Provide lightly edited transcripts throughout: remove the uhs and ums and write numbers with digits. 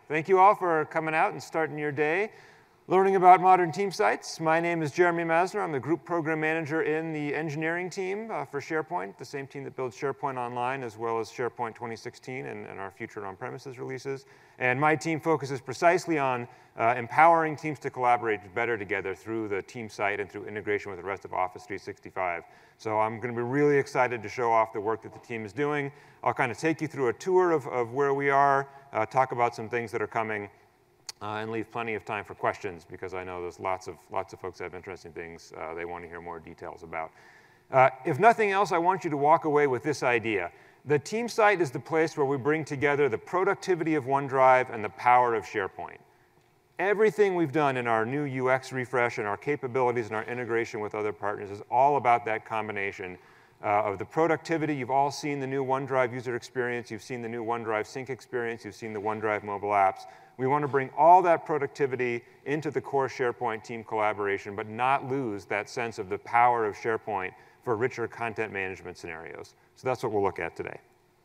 Thank you all for coming out and starting your day learning about modern team sites. My name is Jeremy Masner. I'm the Group Program Manager in the engineering team for SharePoint, the same team that builds SharePoint Online as well as SharePoint 2016 and our future on-premises releases. And my team focuses precisely on empowering teams to collaborate better together through the team site and through integration with the rest of Office 365. So I'm going to be really excited to show off the work that the team is doing. I'll kind of take you through a tour of where we are, talk about some things that are coming, and leave plenty of time for questions because I know there's lots of folks that have interesting things they want to hear more details about. If nothing else, I want you to walk away with this idea. The team site is the place where we bring together the productivity of OneDrive and the power of SharePoint. Everything we've done in our new UX refresh and our capabilities and our integration with other partners is all about that combination of the productivity. You've all seen the new OneDrive user experience. You've seen the new OneDrive sync experience. You've seen the OneDrive mobile apps. We want to bring all that productivity into the core SharePoint team collaboration, but not lose that sense of the power of SharePoint for richer content management scenarios. So that's what we'll look at today.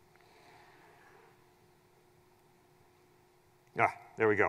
There we go.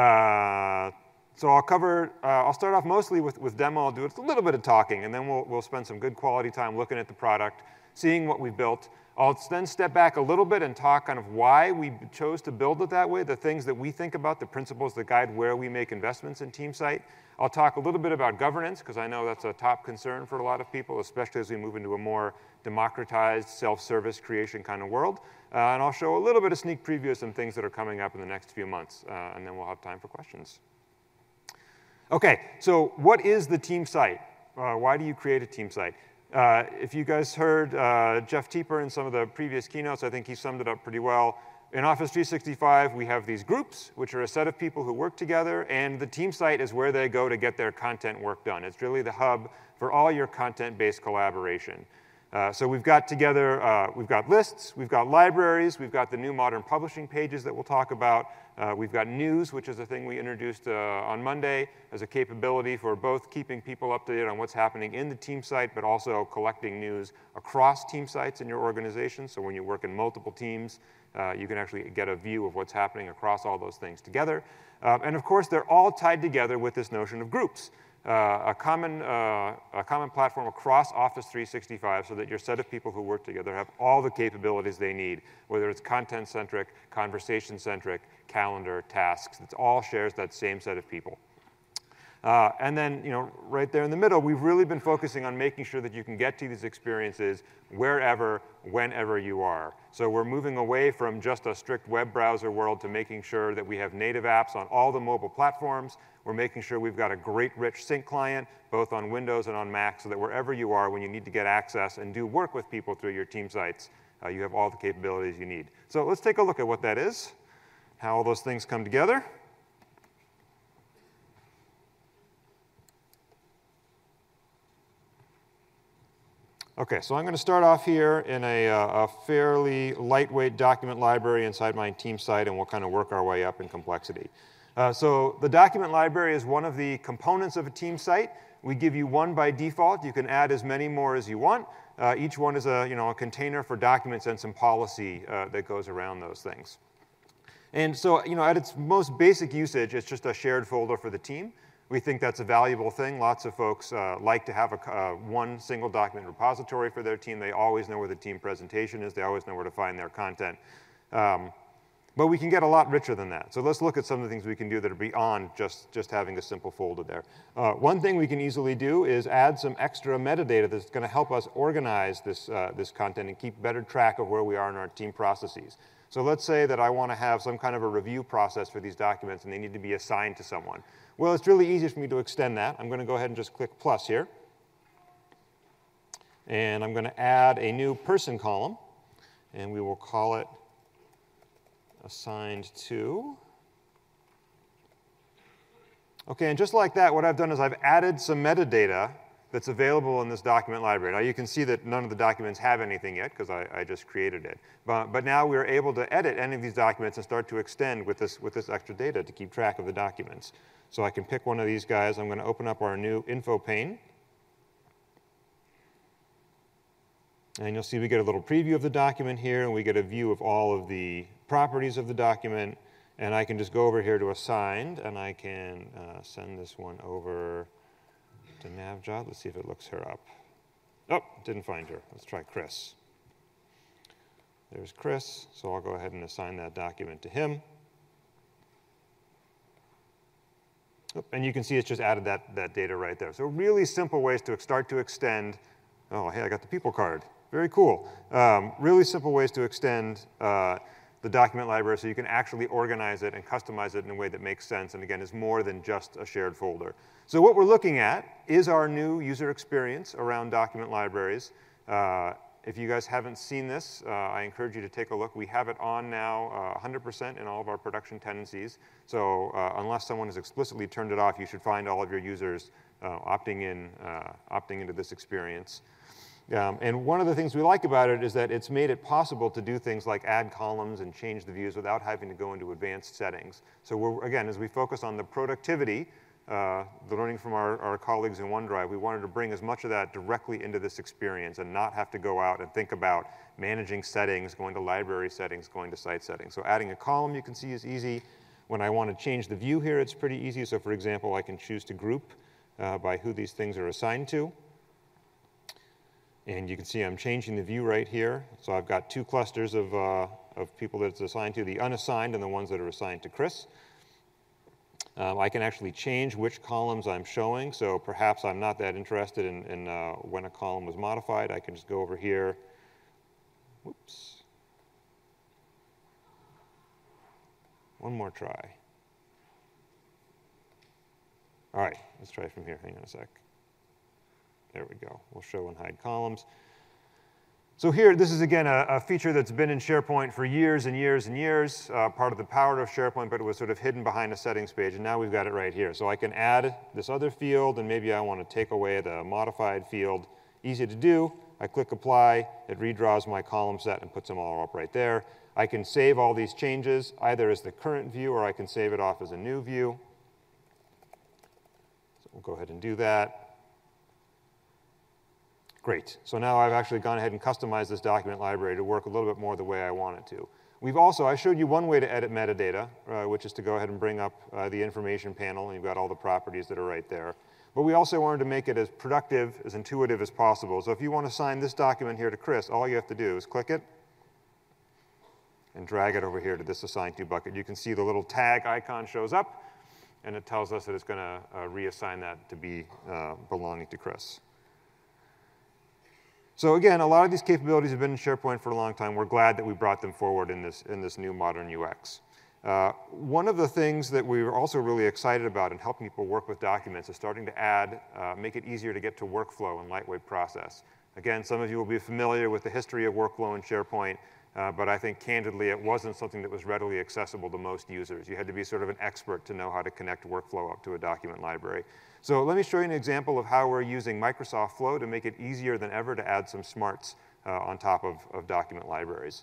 So I'll start off mostly with demo. I'll do a little bit of talking, and then we'll spend some good quality time looking at the product, seeing what we've built. I'll then step back a little bit and talk kind of why we chose to build it that way, the things that we think about, the principles that guide where we make investments in TeamSite. I'll talk a little bit about governance, because I know that's a top concern for a lot of people, especially as we move into a more democratized, self-service creation kind of world. And I'll show a little bit of sneak preview of some things that are coming up in the next few months, and then we'll have time for questions. OK, so what is the team site? Why do you create a team site? If you guys heard Jeff Teeper in some of the previous keynotes, I think he summed it up pretty well. In Office 365, we have these groups, which are a set of people who work together, and the team site is where they go to get their content work done. It's really the hub for all your content-based collaboration. So we've got together, we've got lists, we've got libraries, we've got the new modern publishing pages that we'll talk about. We've got news, which is a thing we introduced on Monday as a capability for both keeping people up to date on what's happening in the team site, but also collecting news across team sites in your organization. So when you work in multiple teams, you can actually get a view of what's happening across all those things together. And of course, they're all tied together with this notion of groups. A common platform across Office 365 so that your set of people who work together have all the capabilities they need, whether it's content-centric, conversation-centric, calendar, tasks. It all shares that same set of people. And then, right there in the middle, we've really been focusing on making sure that you can get to these experiences wherever, whenever you are. So we're moving away from just a strict web browser world to making sure that we have native apps on all the mobile platforms. We're making sure we've got a great, rich sync client, both on Windows and on Mac, so that wherever you are, when you need to get access and do work with people through your team sites, you have all the capabilities you need. So let's take a look at what that is, how all those things come together. OK, so I'm going to start off here in a fairly lightweight document library inside my team site, and we'll kind of work our way up in complexity. So the document library is one of the components of a team site. We give you one by default. You can add as many more as you want. Each one is a container for documents and some policy that goes around those things. And so at its most basic usage, it's just a shared folder for the team. We think that's a valuable thing. Lots of folks like to have one single document repository for their team. They always know where the team presentation is. They always know where to find their content. But we can get a lot richer than that. So let's look at some of the things we can do that are beyond just having a simple folder there. One thing we can easily do is add some extra metadata that's going to help us organize this content and keep better track of where we are in our team processes. So let's say that I want to have some kind of a review process for these documents, and they need to be assigned to someone. Well, it's really easy for me to extend that. I'm going to go ahead and just click plus here. And I'm going to add a new person column, and we will call it assigned to. OK, and just like that, what I've done is I've added some metadata that's available in this document library. Now, you can see that none of the documents have anything yet, because I just created it. But now we're able to edit any of these documents and start to extend with this extra data to keep track of the documents. So I can pick one of these guys. I'm going to open up our new info pane. And you'll see we get a little preview of the document here, and we get a view of all of the properties of the document. And I can just go over here to assigned, and I can send this one over to Navjot. Let's see if it looks her up. Oh, didn't find her. Let's try Chris. There's Chris, so I'll go ahead and assign that document to him. And you can see it's just added that data right there. So really simple ways to start to extend. Oh, hey, I got the people card. Very cool. Really simple ways to extend the document library so you can actually organize it and customize it in a way that makes sense and, again, is more than just a shared folder. So what we're looking at is our new user experience around document libraries. If you guys haven't seen this, I encourage you to take a look. We have it on now 100% in all of our production tenancies. So unless someone has explicitly turned it off, you should find all of your users opting into this experience. And one of the things we like about it is that it's made it possible to do things like add columns and change the views without having to go into advanced settings. So again, as we focus on the productivity, the learning from our colleagues in OneDrive, we wanted to bring as much of that directly into this experience and not have to go out and think about managing settings, going to library settings, going to site settings. So adding a column, you can see, is easy. When I want to change the view here, it's pretty easy. So for example, I can choose to group by who these things are assigned to. And you can see I'm changing the view right here. So I've got two clusters of people that it's assigned to, the unassigned and the ones that are assigned to Chris. I can actually change which columns I'm showing. So perhaps I'm not that interested in when a column was modified. I can just go over here. Whoops. One more try. All right, let's try from here. Hang on a sec. There we go. We'll show and hide columns. So here, this is, again, a feature that's been in SharePoint for years and years and years, part of the power of SharePoint, but it was sort of hidden behind a settings page, and now we've got it right here. So I can add this other field, and maybe I want to take away the modified field. Easy to do. I click Apply. It redraws my column set and puts them all up right there. I can save all these changes either as the current view, or I can save it off as a new view. So we'll go ahead and do that. Great. So now I've actually gone ahead and customized this document library to work a little bit more the way I want it to. We've also, I showed you one way to edit metadata, which is to go ahead and bring up the information panel, and you've got all the properties that are right there. But we also wanted to make it as productive, as intuitive as possible. So if you want to assign this document here to Chris, all you have to do is click it and drag it over here to this assigned to bucket. You can see the little tag icon shows up, and it tells us that it's going to reassign that to be belonging to Chris. So again, a lot of these capabilities have been in SharePoint for a long time. We're glad that we brought them forward in this new modern UX. One of the things that we were also really excited about in helping people work with documents is starting to add, make it easier to get to workflow and lightweight process. Again, some of you will be familiar with the history of workflow in SharePoint, but I think candidly it wasn't something that was readily accessible to most users. You had to be sort of an expert to know how to connect workflow up to a document library. So let me show you an example of how we're using Microsoft Flow to make it easier than ever to add some smarts on top of document libraries.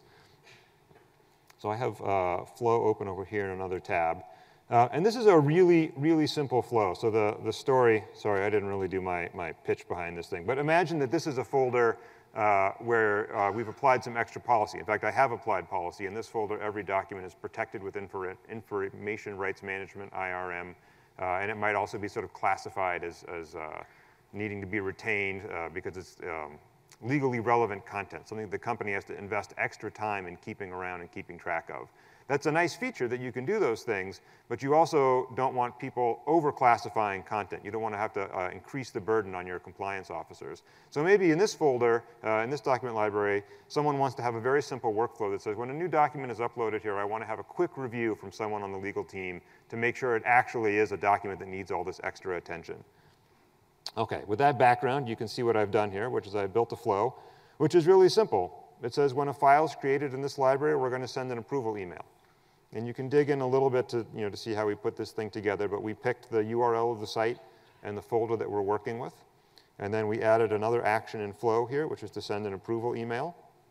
So I have Flow open over here in another tab. And this is a really, really simple flow. So the story, sorry, I didn't really do my pitch behind this thing. But imagine that this is a folder where we've applied some extra policy. In fact, I have applied policy. In this folder, every document is protected with Information Rights Management, IRM. And it might also be sort of classified as needing to be retained because it's legally relevant content, something the company has to invest extra time in keeping around and keeping track of. That's a nice feature that you can do those things, but you also don't want people over-classifying content. You don't want to have to increase the burden on your compliance officers. So maybe in this folder, in this document library, someone wants to have a very simple workflow that says, when a new document is uploaded here, I want to have a quick review from someone on the legal team to make sure it actually is a document that needs all this extra attention. Okay, with that background, you can see what I've done here, which is I built a flow, which is really simple. It says when a file is created in this library, we're going to send an approval email. And you can dig in a little bit to see how we put this thing together, but we picked the URL of the site and the folder that we're working with. And then we added another action in Flow here, which is to send an approval email.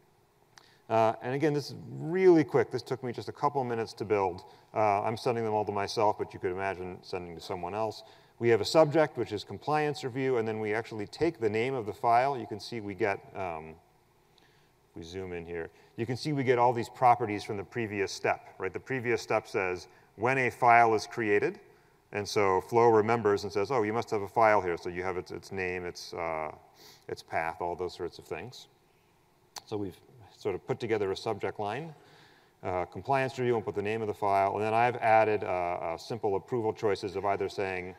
And again, this is really quick. This took me just a couple minutes to build. I'm sending them all to myself, but you could imagine sending to someone else. We have a subject, which is compliance review, and then we actually take the name of the file. You can see we get we zoom in here, you can see we get all these properties from the previous step, right? The previous step says when a file is created, and so Flow remembers and says, oh, you must have a file here. So you have its name, its path, all those sorts of things. So we've sort of put together a subject line, compliance review, and put the name of the file. And then I've added simple approval choices of either saying,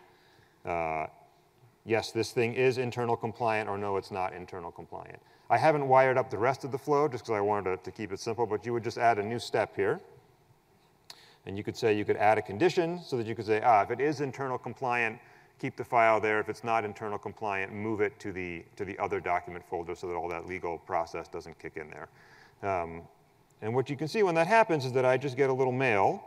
yes, this thing is internal compliant, or no, it's not internal compliant. I haven't wired up the rest of the flow just because I wanted to keep it simple, but you would just add a new step here. And you could say, you could add a condition so that you could say, if it is internal compliant, keep the file there. If it's not internal compliant, move it to the other document folder so that all that legal process doesn't kick in there. And what you can see when that happens is that I just get a little mail.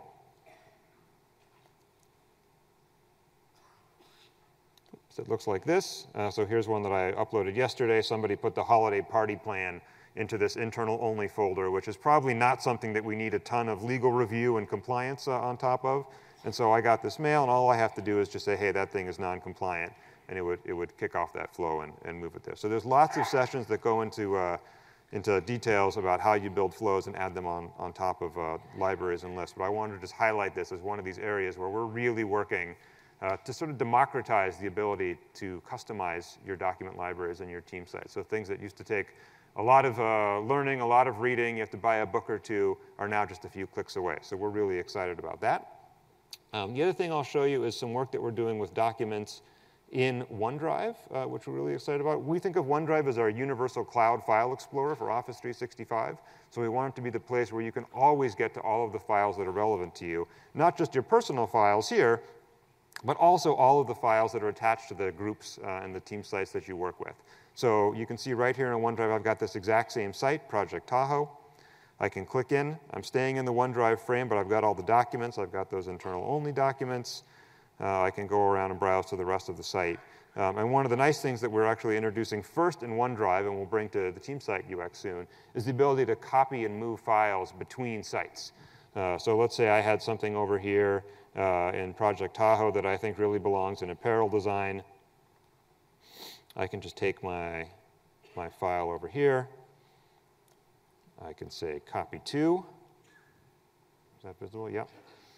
So it looks like this. So here's one that I uploaded yesterday. Somebody put the holiday party plan into this internal only folder, which is probably not something that we need a ton of legal review and compliance on top of. And so I got this mail, and all I have to do is just say, hey, that thing is non-compliant, and it would kick off that flow and move it there. So there's lots of sessions that go into details about how you build flows and add them on top of libraries and lists. But I wanted to just highlight this as one of these areas where we're really working to sort of democratize the ability to customize your document libraries and your team sites. So things that used to take a lot of learning, a lot of reading, you have to buy a book or two, are now just a few clicks away. So we're really excited about that. The other thing I'll show you is some work that we're doing with documents in OneDrive, which we're really excited about. We think of OneDrive as our universal cloud file explorer for Office 365. So we want it to be the place where you can always get to all of the files that are relevant to you, not just your personal files here, but also all of the files that are attached to the groups and the team sites that you work with. So you can see right here in OneDrive, I've got this exact same site, Project Tahoe. I can click in. I'm staying in the OneDrive frame, but I've got all the documents. I've got those internal only documents. I can go around and browse to the rest of the site. And one of the nice things that we're actually introducing first in OneDrive, and we'll bring to the team site UX soon, is the ability to copy and move files between sites. So let's say I had something over here in Project Tahoe that I think really belongs in apparel design. I can just take my file over here. I can say copy to. Is that visible? Yep.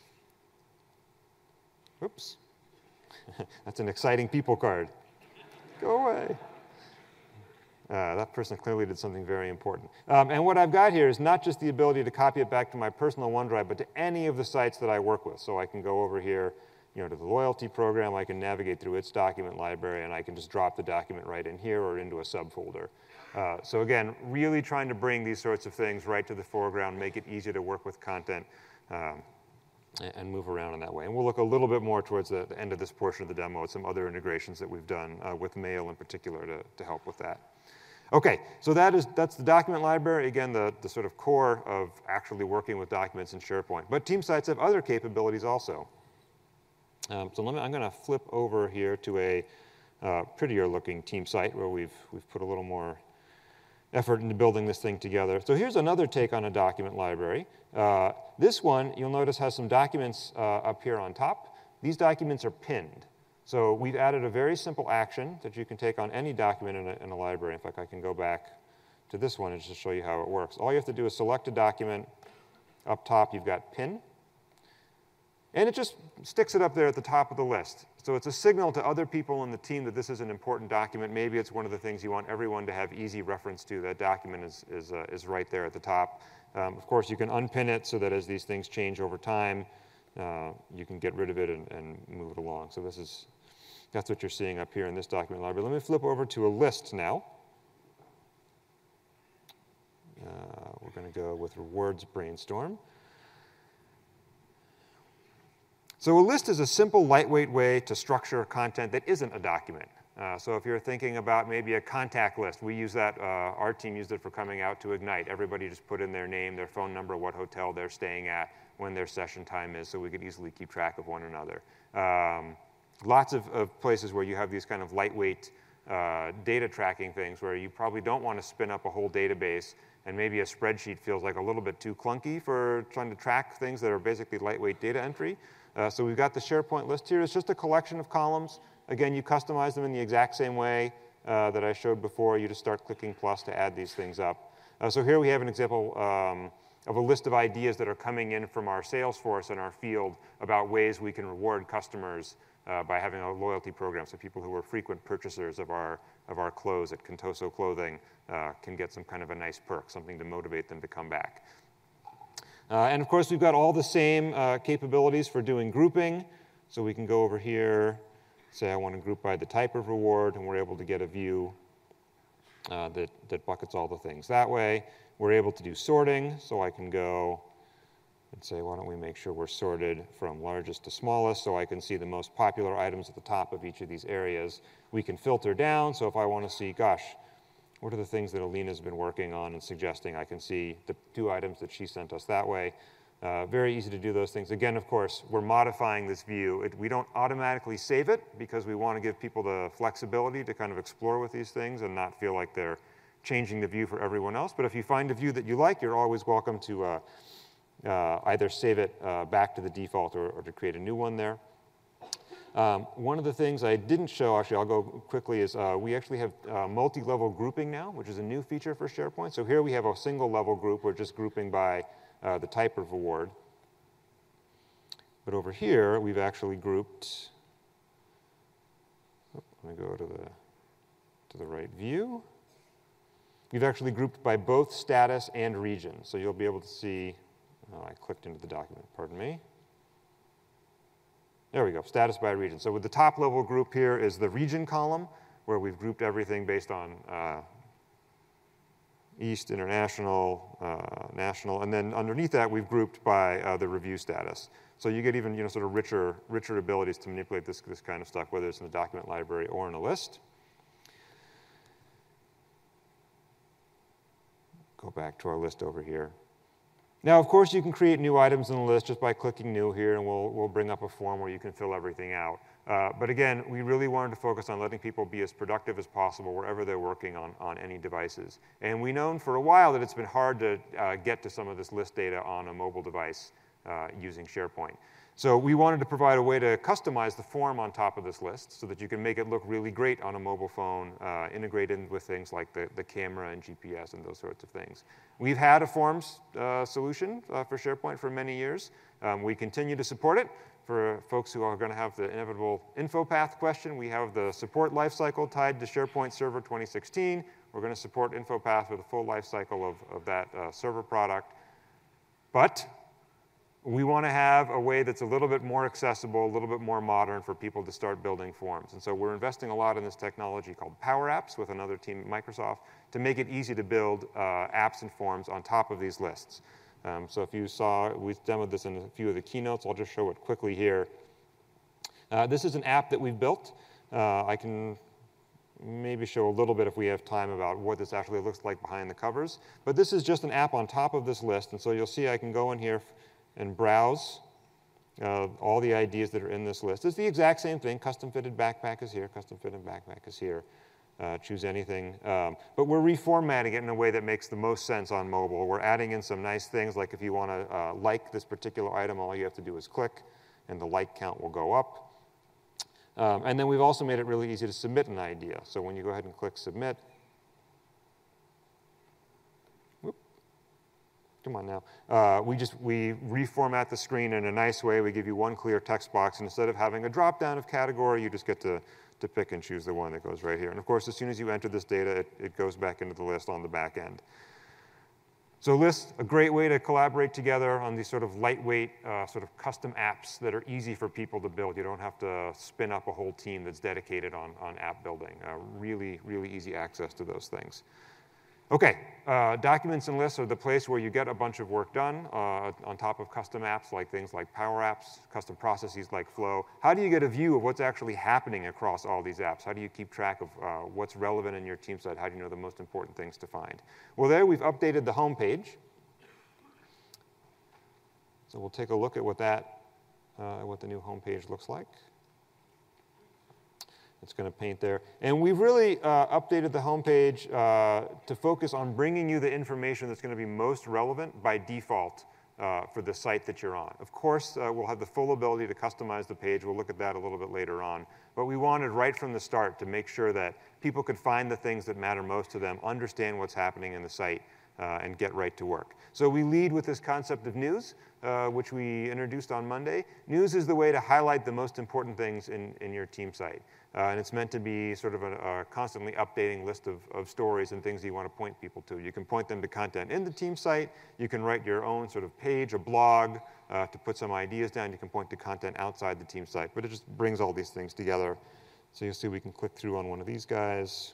Oops. That's an exciting people card. Go away. That person clearly did something very important. And what I've got here is not just the ability to copy it back to my personal OneDrive, but to any of the sites that I work with. So I can go over here, to the loyalty program. I can navigate through its document library, and I can just drop the document right in here or into a subfolder. So again, really trying to bring these sorts of things right to the foreground, make it easy to work with content, and move around in that way. And we'll look a little bit more towards the end of this portion of the demo at some other integrations that we've done with Mail in particular to help with that. Okay, so that's the document library. Again, the sort of core of actually working with documents in SharePoint. But team sites have other capabilities also. So I'm going to flip over here to a prettier looking team site where we've put a little more effort into building this thing together. So here's another take on a document library. This one, you'll notice, has some documents up here on top. These documents are pinned. So we've added a very simple action that you can take on any document in a library. In fact, I can go back to this one and just show you how it works. All you have to do is select a document. Up top, you've got pin. And it just sticks it up there at the top of the list. So it's a signal to other people in the team that this is an important document. Maybe it's one of the things you want everyone to have easy reference to. That document is right there at the top. Of course, you can unpin it so that as these things change over time, you can get rid of it and move it along. So that's what you're seeing up here in this document library. Let me flip over to a list now. We're going to go with Words Brainstorm. So a list is a simple, lightweight way to structure content that isn't a document. So if you're thinking about maybe a contact list, we use that, our team used it for coming out to Ignite. Everybody just put in their name, their phone number, what hotel they're staying at, when their session time is, so we could easily keep track of one another. Lots of places where you have these kind of lightweight data tracking things where you probably don't want to spin up a whole database, and maybe a spreadsheet feels like a little bit too clunky for trying to track things that are basically lightweight data entry. So we've got the SharePoint list here. It's just a collection of columns. Again, you customize them in the exact same way that I showed before. You just start clicking plus to add these things up. So here we have an example of a list of ideas that are coming in from our sales force and our field about ways we can reward customers by having a loyalty program. So people who are frequent purchasers of our clothes at Contoso Clothing can get some kind of a nice perk, something to motivate them to come back. And of course, we've got all the same capabilities for doing grouping. So we can go over here, say I want to group by the type of reward, and we're able to get a view that buckets all the things that way. We're able to do sorting, so I can go and say, why don't we make sure we're sorted from largest to smallest so I can see the most popular items at the top of each of these areas. We can filter down, so if I want to see, gosh, what are the things that Alina's been working on and suggesting, I can see the 2 items that she sent us that way. Very easy to do those things. Again, of course, we're modifying this view. We don't automatically save it because we want to give people the flexibility to kind of explore with these things and not feel like they're changing the view for everyone else. But if you find a view that you like, you're always welcome to either save it back to the default or to create a new one there. One of the things I didn't show, actually I'll go quickly, is we actually have multi-level grouping now, which is a new feature for SharePoint. So here we have a single level group. We're just grouping by the type of reward. But over here, we've actually grouped, let me go to the right view. We've actually grouped by both status and region. So you'll be able to see, I clicked into the document, pardon me. There we go, status by region. So with the top level group here is the region column, where we've grouped everything based on East, International, National, and then underneath that we've grouped by the review status. So you get even sort of richer abilities to manipulate this kind of stuff, whether it's in the document library or in a list. Go back to our list over here. Now, of course, you can create new items in the list just by clicking New here, and we'll bring up a form where you can fill everything out. But again, we really wanted to focus on letting people be as productive as possible wherever they're working on any devices. And we've known for a while that it's been hard to get to some of this list data on a mobile device using SharePoint. So we wanted to provide a way to customize the form on top of this list so that you can make it look really great on a mobile phone, integrated with things like the camera and GPS and those sorts of things. We've had a forms solution for SharePoint for many years. We continue to support it. For folks who are going to have the inevitable info path question, we have the support lifecycle tied to SharePoint Server 2016. We're going to support info path with a full lifecycle of that server product. But we want to have a way that's a little bit more accessible, a little bit more modern for people to start building forms. And so we're investing a lot in this technology called Power Apps with another team at Microsoft to make it easy to build apps and forms on top of these lists. So if you saw, we demoed this in a few of the keynotes. I'll just show it quickly here. This is an app that we've built. I can maybe show a little bit if we have time about what this actually looks like behind the covers. But this is just an app on top of this list. And so you'll see I can go in here and browse all the ideas that are in this list. It's the exact same thing. Custom fitted backpack is here. Custom fitted backpack is here. Choose anything. But we're reformatting it in a way that makes the most sense on mobile. We're adding in some nice things, like if you want to like this particular item, all you have to do is click, and the like count will go up. And then we've also made it really easy to submit an idea. So when you go ahead and click Submit, come on now. We reformat the screen in a nice way. We give you one clear text box. And instead of having a drop-down of category, you just get to pick and choose the one that goes right here. And of course, as soon as you enter this data, it goes back into the list on the back end. So lists, a great way to collaborate together on these sort of lightweight, sort of custom apps that are easy for people to build. You don't have to spin up a whole team that's dedicated on app building. Really, really easy access to those things. Okay, documents and lists are the place where you get a bunch of work done on top of custom apps like things like Power Apps, custom processes like Flow. How do you get a view of what's actually happening across all these apps? How do you keep track of what's relevant in your team site? How do you know the most important things to find? Well, there we've updated the home page. So we'll take a look at what the new home page looks like. It's going to paint there. And we've really updated the homepage to focus on bringing you the information that's going to be most relevant by default for the site that you're on. Of course, we'll have the full ability to customize the page. We'll look at that a little bit later on. But we wanted right from the start to make sure that people could find the things that matter most to them, understand what's happening in the site, and get right to work. So we lead with this concept of news, which we introduced on Monday. News is the way to highlight the most important things in your team site. And it's meant to be sort of a constantly updating list of stories and things you want to point people to. You can point them to content in the team site. You can write your own sort of page, a blog, to put some ideas down. You can point to content outside the team site. But it just brings all these things together. So you'll see we can click through on one of these guys.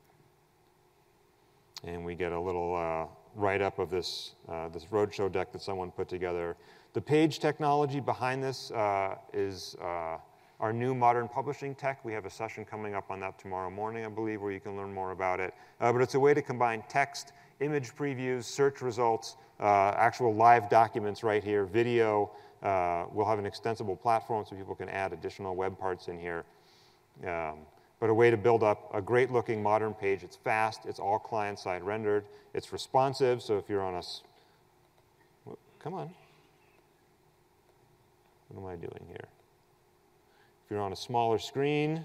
And we get a little write-up of this roadshow deck that someone put together. The page technology behind this is our new modern publishing tech. We have a session coming up on that tomorrow morning, I believe, where you can learn more about it. But it's a way to combine text, image previews, search results, actual live documents right here, video. We'll have an extensible platform so people can add additional web parts in here. But a way to build up a great-looking modern page. It's fast. It's all client-side rendered. It's responsive. So if you're on a... Come on. What am I doing here? If you're on a smaller screen,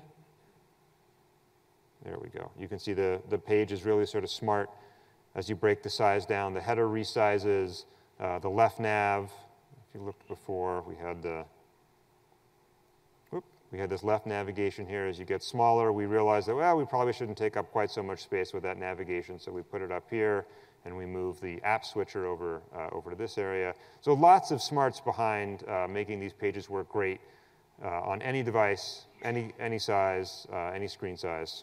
there we go. You can see the page is really sort of smart as you break the size down. The header resizes, the left nav. If you looked before, we had this left navigation here. As you get smaller, we realized that, well, we probably shouldn't take up quite so much space with that navigation, so we put it up here, and we move the app switcher over to this area. So lots of smarts behind making these pages work great on any device, any size, any screen size.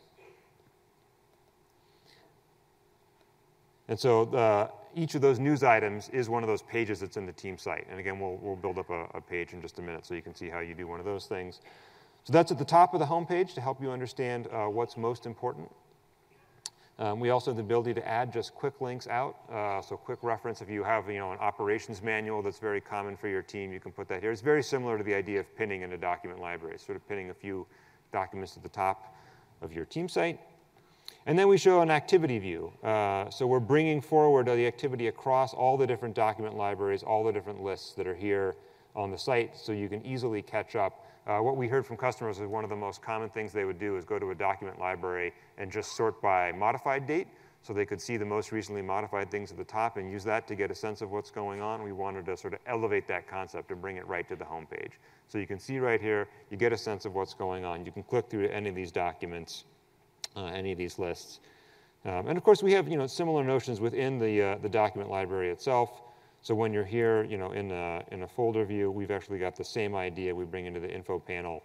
And so each of those news items is one of those pages that's in the team site. And again, we'll build up a page in just a minute so you can see how you do one of those things. So that's at the top of the home page to help you understand what's most important. We also have the ability to add just quick links out. So quick reference, if you have an operations manual that's very common for your team, you can put that here. It's very similar to the idea of pinning in a document library, sort of pinning a few documents at the top of your team site. And then we show an activity view. So we're bringing forward the activity across all the different document libraries, all the different lists that are here on the site, so you can easily catch up. What we heard from customers is one of the most common things they would do is go to a document library and just sort by modified date, so they could see the most recently modified things at the top and use that to get a sense of what's going on. We wanted to sort of elevate that concept and bring it right to the home page. So you can see right here, you get a sense of what's going on. You can click through any of these documents, any of these lists. And of course, we have similar notions within the document library itself. So when you're here, in a folder view, we've actually got the same idea we bring into the info panel.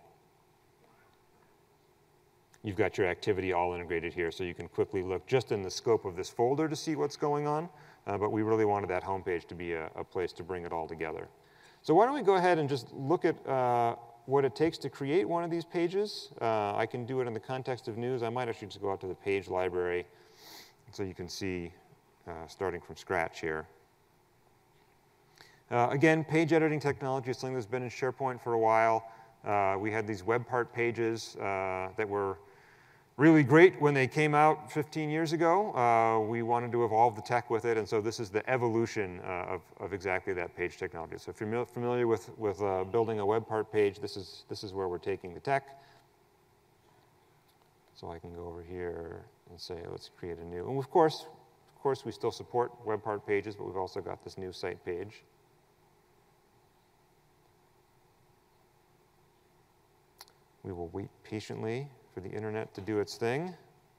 You've got your activity all integrated here, so you can quickly look just in the scope of this folder to see what's going on. But we really wanted that home page to be a place to bring it all together. So why don't we go ahead and just look at what it takes to create one of these pages. I can do it in the context of news. I might actually just go out to the page library so you can see starting from scratch here. Again, page editing technology is something that's been in SharePoint for a while. We had these web part pages that were really great when they came out 15 years ago. We wanted to evolve the tech with it, and so this is the evolution of exactly that page technology. So if you're familiar with building a web part page, this is where we're taking the tech. So I can go over here and say, let's create a new. And of course, we still support web part pages, but we've also got this new site page. We will wait patiently for the internet to do its thing.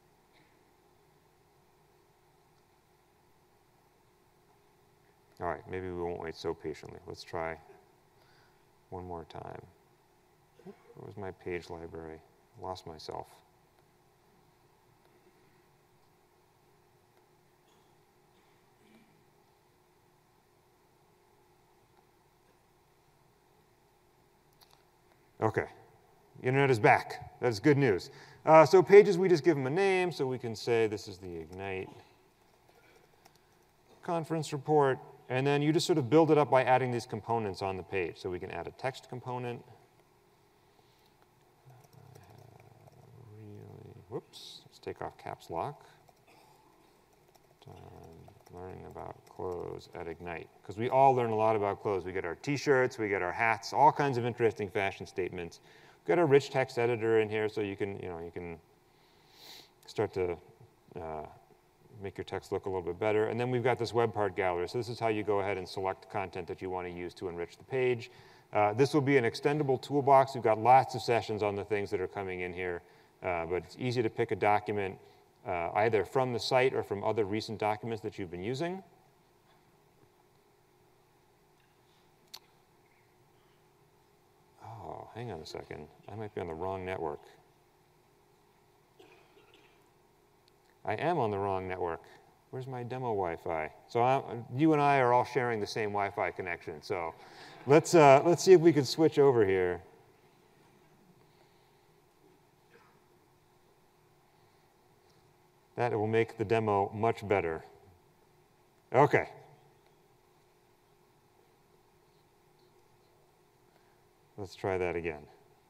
All right, maybe we won't wait so patiently. Let's try one more time. Where was my page library? I lost myself. Okay. The internet is back. That's good news. So pages, we just give them a name, so we can say this is the Ignite conference report, and then you just sort of build it up by adding these components on the page. So we can add a text component. Whoops, let's take off caps lock. Learning about clothes at Ignite, because we all learn a lot about clothes. We get our t-shirts, we get our hats, all kinds of interesting fashion statements. We've got a rich text editor in here, so you can start to make your text look a little bit better. And then we've got this web part gallery. So this is how you go ahead and select content that you want to use to enrich the page. This will be an extendable toolbox. We've got lots of sessions on the things that are coming in here, but it's easy to pick a document either from the site or from other recent documents that you've been using. Oh, hang on a second. I might be on the wrong network. I am on the wrong network. Where's my demo Wi-Fi? So you and I are all sharing the same Wi-Fi connection. So let's see if we can switch over here. That will make the demo much better. Okay. Let's try that again.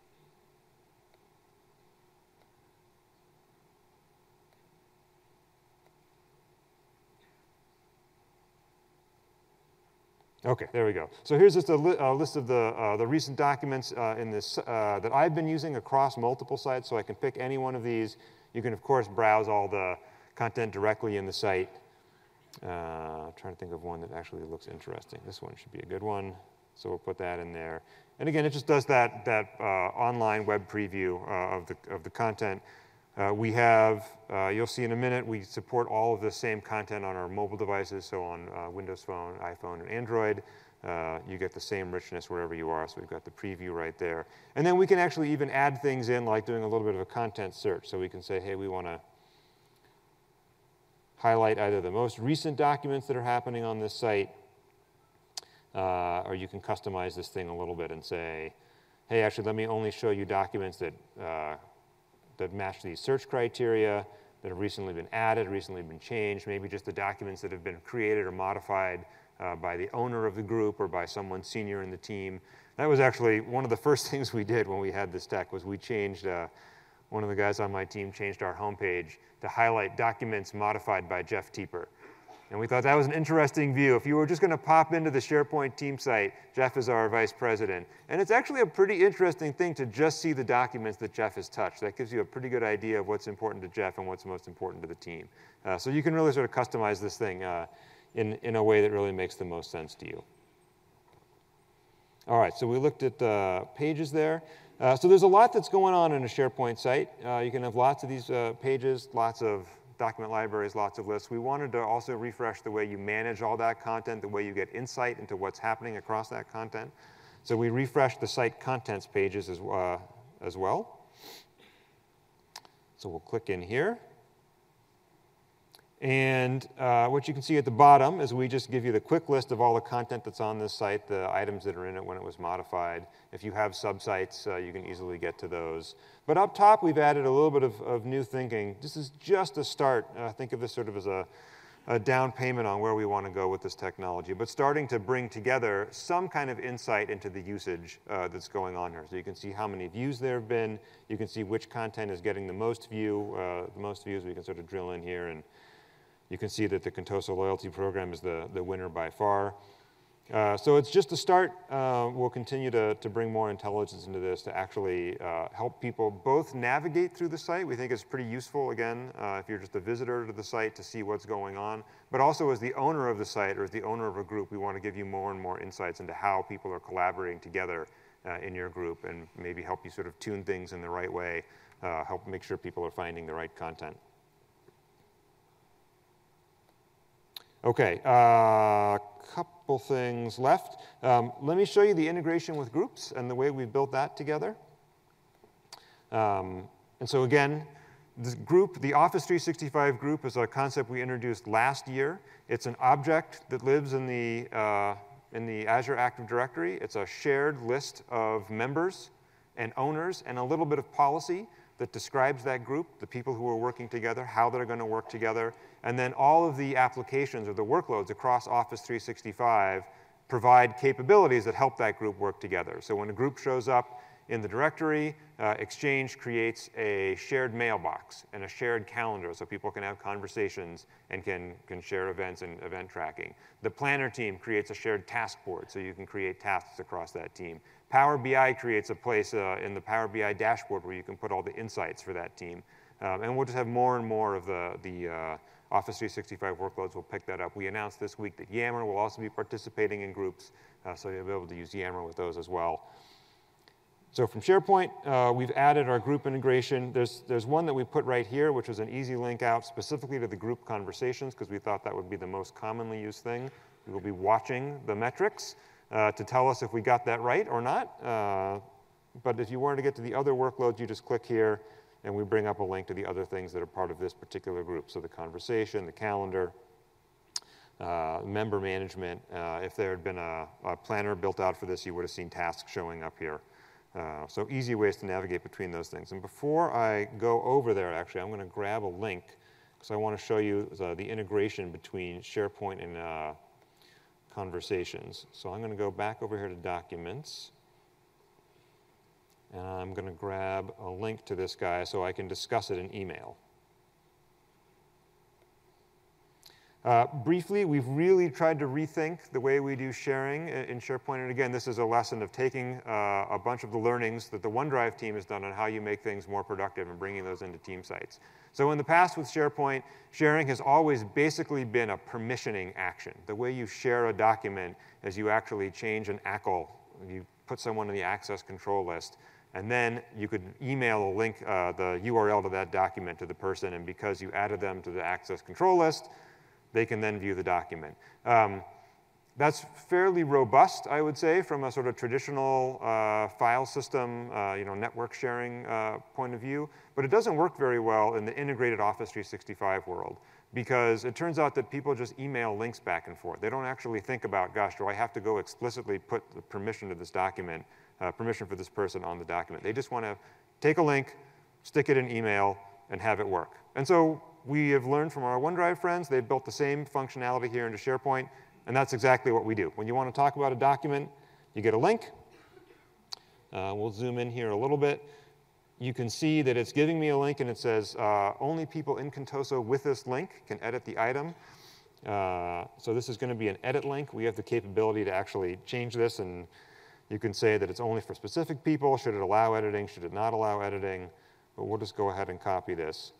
Okay, there we go. So here's just a list of the recent documents in this that I've been using across multiple sites, so I can pick any one of these. You can, of course, browse all the content directly in the site. I'm trying to think of one that actually looks interesting. This one should be a good one, so we'll put that in there. And again, it just does that online web preview of the content. We have, you'll see in a minute, we support all of the same content on our mobile devices, so on Windows Phone, iPhone, and Android. You get the same richness wherever you are, so we've got the preview right there. And then we can actually even add things in, like doing a little bit of a content search. So we can say, hey, we want to highlight either the most recent documents that are happening on this site, or you can customize this thing a little bit and say, hey, actually, let me only show you documents that match these search criteria, that have recently been added, recently been changed, maybe just the documents that have been created or modified by the owner of the group or by someone senior in the team. That was actually one of the first things we did when we had this tech, was we changed, one of the guys on my team changed our homepage to highlight documents modified by Jeff Teeper. And we thought that was an interesting view. If you were just going to pop into the SharePoint team site, Jeff is our vice president. And it's actually a pretty interesting thing to just see the documents that Jeff has touched. That gives you a pretty good idea of what's important to Jeff and what's most important to the team. So you can really sort of customize this thing in a way that really makes the most sense to you. All right, so we looked at pages there. So there's a lot that's going on in a SharePoint site. You can have lots of these pages, lots of document libraries, lots of lists. We wanted to also refresh the way you manage all that content, the way you get insight into what's happening across that content. So we refreshed the site contents pages as well. So we'll click in here. And what you can see at the bottom is we just give you the quick list of all the content that's on this site, the items that are in it when it was modified. If you have subsites, you can easily get to those. But up top, we've added a little bit of new thinking. This is just a start. Think of this sort of as a down payment on where we want to go with this technology, but starting to bring together some kind of insight into the usage that's going on here. So you can see how many views there have been. You can see which content is getting the most views. We can sort of drill in here, and you can see that the Contoso loyalty program is the winner by far. So it's just a start. We'll continue to bring more intelligence into this to actually help people both navigate through the site. We think it's pretty useful, again, if you're just a visitor to the site to see what's going on. But also as the owner of the site or as the owner of a group, we want to give you more and more insights into how people are collaborating together in your group and maybe help you sort of tune things in the right way, help make sure people are finding the right content. Okay, couple things left. Let me show you the integration with groups and the way we've built that together. And so again, this group, the Office 365 group, is a concept we introduced last year. It's an object that lives in the Azure Active Directory. It's a shared list of members and owners and a little bit of policy that describes that group, the people who are working together, how they're going to work together, and then all of the applications or the workloads across Office 365 provide capabilities that help that group work together. So when a group shows up in the directory, Exchange creates a shared mailbox and a shared calendar so people can have conversations and can share events and event tracking. The planner team creates a shared task board so you can create tasks across that team. Power BI creates a place in the Power BI dashboard where you can put all the insights for that team. And we'll just have more and more of the Office 365 workloads will pick that up. We announced this week that Yammer will also be participating in groups, so you'll be able to use Yammer with those as well. So from SharePoint, we've added our group integration. There's one that we put right here, which is an easy link out specifically to the group conversations, because we thought that would be the most commonly used thing. We will be watching the metrics to tell us if we got that right or not. But if you wanted to get to the other workloads, you just click here, and we bring up a link to the other things that are part of this particular group. So the conversation, the calendar, member management. If there had been a planner built out for this, you would have seen tasks showing up here. So easy ways to navigate between those things. And before I go over there, actually, I'm going to grab a link, because I want to show you the integration between SharePoint and conversations. So I'm going to go back over here to Documents. And I'm going to grab a link to this guy so I can discuss it in email. Briefly, we've really tried to rethink the way we do sharing in SharePoint. And again, this is a lesson of taking a bunch of the learnings that the OneDrive team has done on how you make things more productive and bringing those into team sites. So in the past with SharePoint, sharing has always basically been a permissioning action. The way you share a document is you actually change an ACL. You put someone in the access control list. And then you could email a link, the URL to that document to the person. And because you added them to the access control list, they can then view the document. That's fairly robust, I would say, from a sort of traditional file system, network sharing point of view. But it doesn't work very well in the integrated Office 365 world, because it turns out that people just email links back and forth. They don't actually think about, gosh, do I have to go explicitly put the permission to this document, permission for this person on the document. They just want to take a link, stick it in email, and have it work. And so we have learned from our OneDrive friends. They've built the same functionality here into SharePoint, and that's exactly what we do. When you want to talk about a document, you get a link. We'll zoom in here a little bit. You can see that it's giving me a link, and it says, only people in Contoso with this link can edit the item. So this is going to be an edit link. We have the capability to actually change this, and you can say that it's only for specific people. Should it allow editing? Should it not allow editing? But we'll just go ahead and copy this.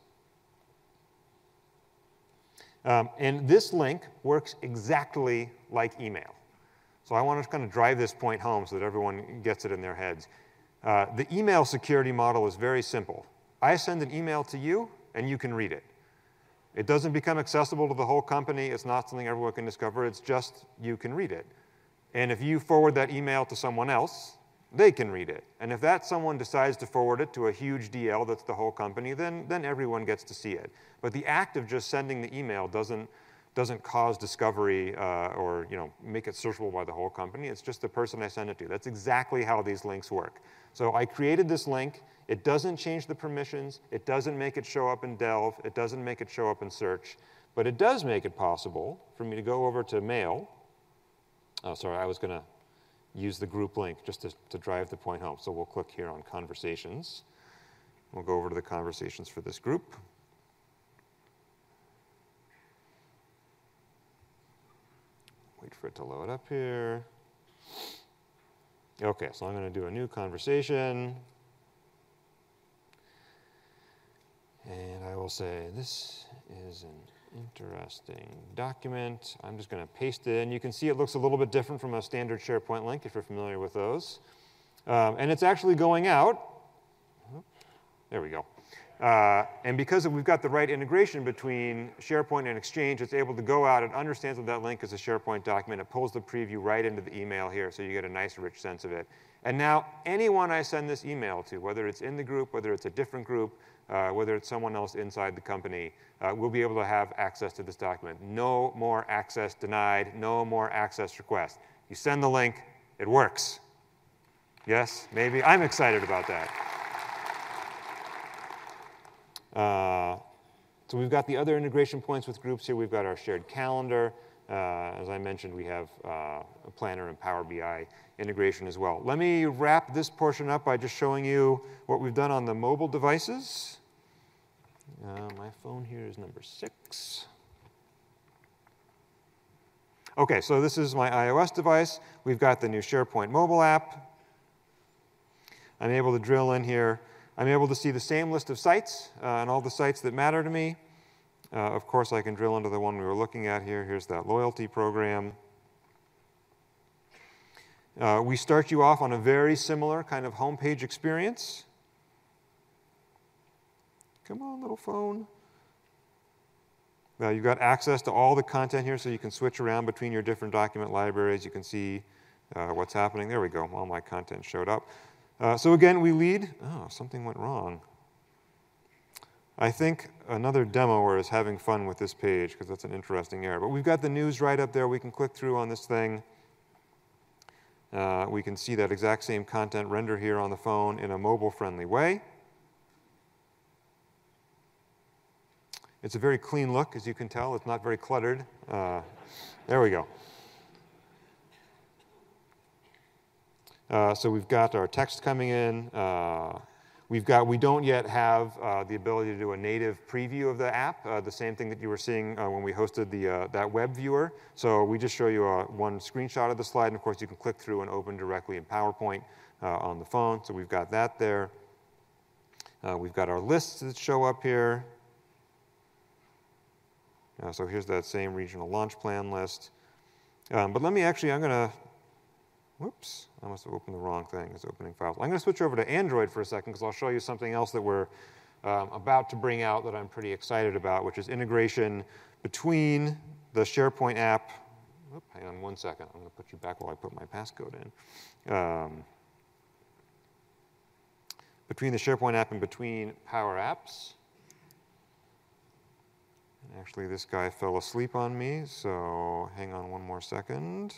And this link works exactly like email. So I want to kind of drive this point home so that everyone gets it in their heads. The email security model is very simple. I send an email to you, and you can read it. It doesn't become accessible to the whole company. It's not something everyone can discover. It's just you can read it. And if you forward that email to someone else, they can read it. And if that someone decides to forward it to a huge DL that's the whole company, then everyone gets to see it. But the act of just sending the email doesn't cause discovery or make it searchable by the whole company. It's just the person I send it to. That's exactly how these links work. So I created this link. It doesn't change the permissions. It doesn't make it show up in Delve. It doesn't make it show up in search. But it does make it possible for me to go over to Mail. Oh, sorry, I was going to use the group link just to drive the point home. So we'll click here on Conversations. We'll go over to the conversations for this group. Wait for it to load up here. OK, so I'm going to do a new conversation. And I will say, this is an interesting document. I'm just going to paste it in. You can see it looks a little bit different from a standard SharePoint link, if you're familiar with those. And it's actually going out. There we go. And because we've got the right integration between SharePoint and Exchange, it's able to go out. It understands that that link is a SharePoint document. It pulls the preview right into the email here, so you get a nice, rich sense of it. And now anyone I send this email to, whether it's in the group, whether it's a different group, whether it's someone else inside the company, will be able to have access to this document. No more access denied. No more access request. You send the link. It works. Yes? Maybe? I'm excited about that. So we've got the other integration points with groups here. We've got our shared calendar. As I mentioned, we have a Planner and Power BI integration as well. Let me wrap this portion up by just showing you what we've done on the mobile devices. My phone here is number 6. OK, so this is my iOS device. We've got the new SharePoint mobile app. I'm able to drill in here. I'm able to see the same list of sites and all the sites that matter to me. Of course, I can drill into the one we were looking at here. Here's that loyalty program. We start you off on a very similar kind of homepage experience. Come on, little phone. You've got access to all the content here, so you can switch around between your different document libraries. You can see what's happening. There we go. All my content showed up. So again, we lead. Oh, something went wrong. I think another demoer is having fun with this page because that's an interesting error. But we've got the news right up there. We can click through on this thing. We can see that exact same content render here on the phone in a mobile-friendly way. It's a very clean look, as you can tell. It's not very cluttered. There we go. So we've got our text coming in. We don't yet have the ability to do a native preview of the app, the same thing that you were seeing when we hosted that web viewer. So we just show you one screenshot of the slide, and of course you can click through and open directly in PowerPoint on the phone. So we've got that there. We've got our lists that show up here. So here's that same regional launch plan list. But let me actually, I'm going to, whoops, I must have opened the wrong thing. It's opening files. I'm going to switch over to Android for a second because I'll show you something else that we're about to bring out that I'm pretty excited about, which is integration between the SharePoint app. Whoop, hang on one second. I'm going to put you back while I put my passcode in. Between the SharePoint app and between Power Apps. Actually, this guy fell asleep on me, so hang on one more second.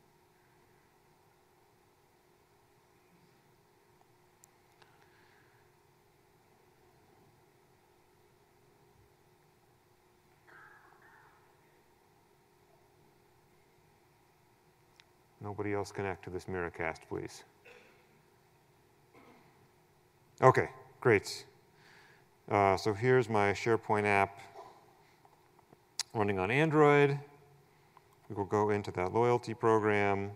Nobody else connect to this Miracast, please. Okay, great. So here's my SharePoint app running on Android. We will go into that loyalty program.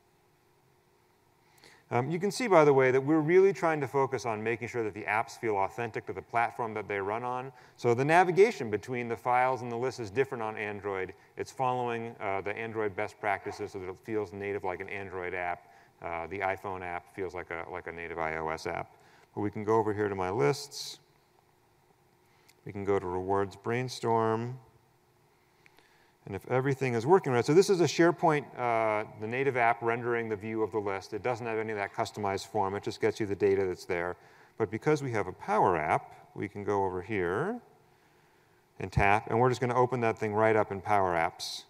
You can see, by the way, that we're really trying to focus on making sure that the apps feel authentic to the platform that they run on. So the navigation between the files and the list is different on Android. It's following the Android best practices so that it feels native like an Android app. The iPhone app feels like a native iOS app. But we can go over here to my lists. We can go to Rewards Brainstorm. And if everything is working right, so this is a SharePoint, the native app rendering the view of the list. It doesn't have any of that customized form. It just gets you the data that's there. But because we have a Power App, we can go over here and tap, and we're just going to open that thing right up in Power Apps.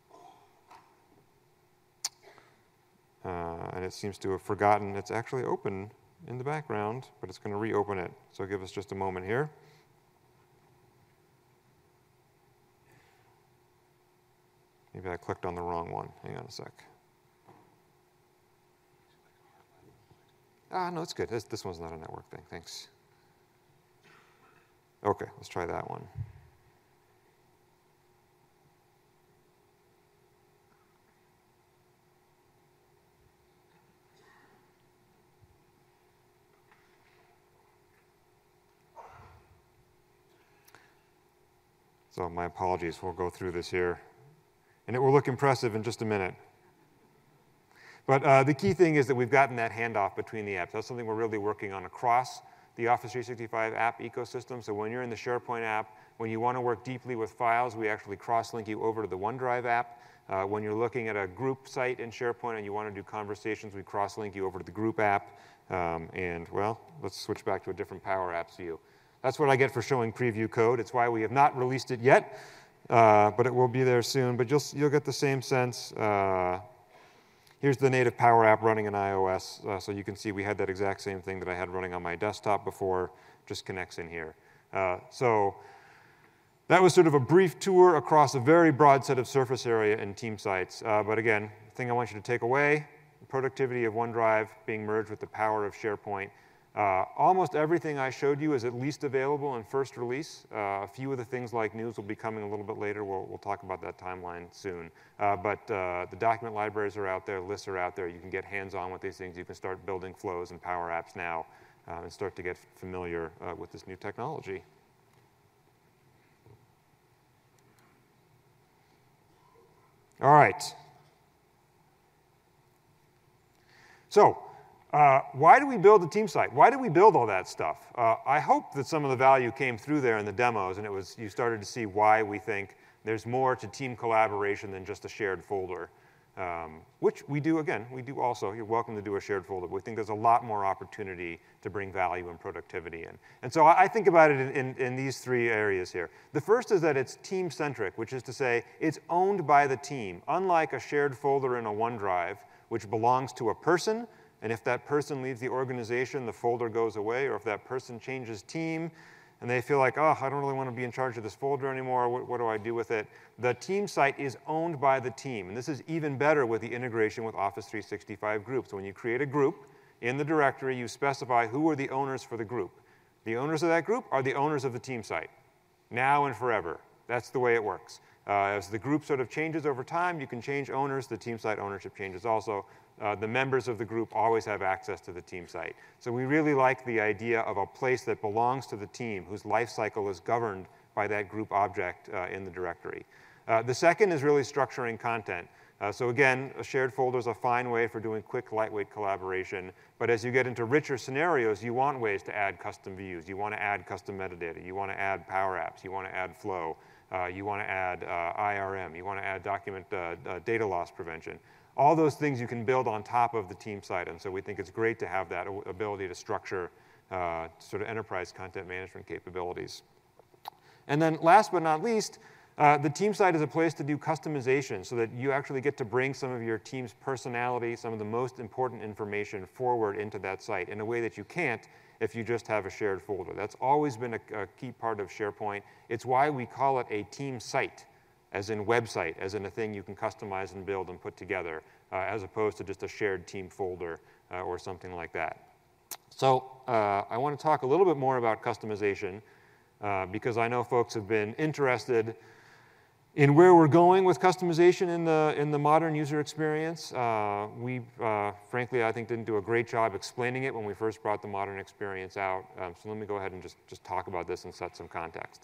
And it seems to have forgotten it's actually open in the background, but it's going to reopen it. So give us just a moment here. Maybe I clicked on the wrong one. Hang on a sec. No, it's good. This one's not a network thing. Thanks. OK, let's try that one. So my apologies. We'll go through this here. And it will look impressive in just a minute. But the key thing is that we've gotten that handoff between the apps. That's something we're really working on across the Office 365 app ecosystem. So when you're in the SharePoint app, when you want to work deeply with files, we actually cross-link you over to the OneDrive app. When you're looking at a group site in SharePoint and you want to do conversations, we cross-link you over to the group app. And, well, let's switch back to a different Power Apps view. That's what I get for showing preview code. It's why we have not released it yet. But it will be there soon. But you'll get the same sense. Here's the native Power App running in iOS. So you can see we had that exact same thing that I had running on my desktop before, just connects in here. So that was sort of a brief tour across a very broad set of surface area and team sites. But again, the thing I want you to take away, the productivity of OneDrive being merged with the power of SharePoint. Almost everything I showed you is at least available in first release. A few of the things like news will be coming a little bit later. We'll talk about that timeline soon. But the document libraries are out there. Lists are out there. You can get hands-on with these things. You can start building flows and Power Apps now and start to get familiar with this new technology. All right. So why do we build a team site? Why do we build all that stuff? I hope that some of the value came through there in the demos, and you started to see why we think there's more to team collaboration than just a shared folder, which we do, again, we do also. You're welcome to do a shared folder, but we think there's a lot more opportunity to bring value and productivity in. And so I think about it in these three areas here. The first is that it's team-centric, which is to say it's owned by the team, unlike a shared folder in a OneDrive, which belongs to a person. And if that person leaves the organization, the folder goes away, or if that person changes team and they feel like, oh, I don't really want to be in charge of this folder anymore, what do I do with it? The team site is owned by the team. And this is even better with the integration with Office 365 groups. When you create a group in the directory, you specify who are the owners for the group. The owners of that group are the owners of the team site, now and forever. That's the way it works. As the group sort of changes over time, you can change owners. The team site ownership changes also. The members of the group always have access to the team site. So we really like the idea of a place that belongs to the team, whose life cycle is governed by that group object in the directory. The second is really structuring content. So again, a shared folder is a fine way for doing quick, lightweight collaboration. But as you get into richer scenarios, you want ways to add custom views. You want to add custom metadata. You want to add Power Apps. You want to add Flow. You want to add IRM. You want to add document data loss prevention. All those things you can build on top of the team site. And so we think it's great to have that ability to structure sort of enterprise content management capabilities. And then last but not least, the team site is a place to do customization so that you actually get to bring some of your team's personality, some of the most important information forward into that site in a way that you can't if you just have a shared folder. That's always been a key part of SharePoint. It's why we call it a team site, as in website, as in a thing you can customize and build and put together, as opposed to just a shared team folder or something like that. So I want to talk a little bit more about customization because I know folks have been interested in where we're going with customization in the modern user experience. We, frankly, I think didn't do a great job explaining it when we first brought the modern experience out. So let me go ahead and just talk about this and set some context.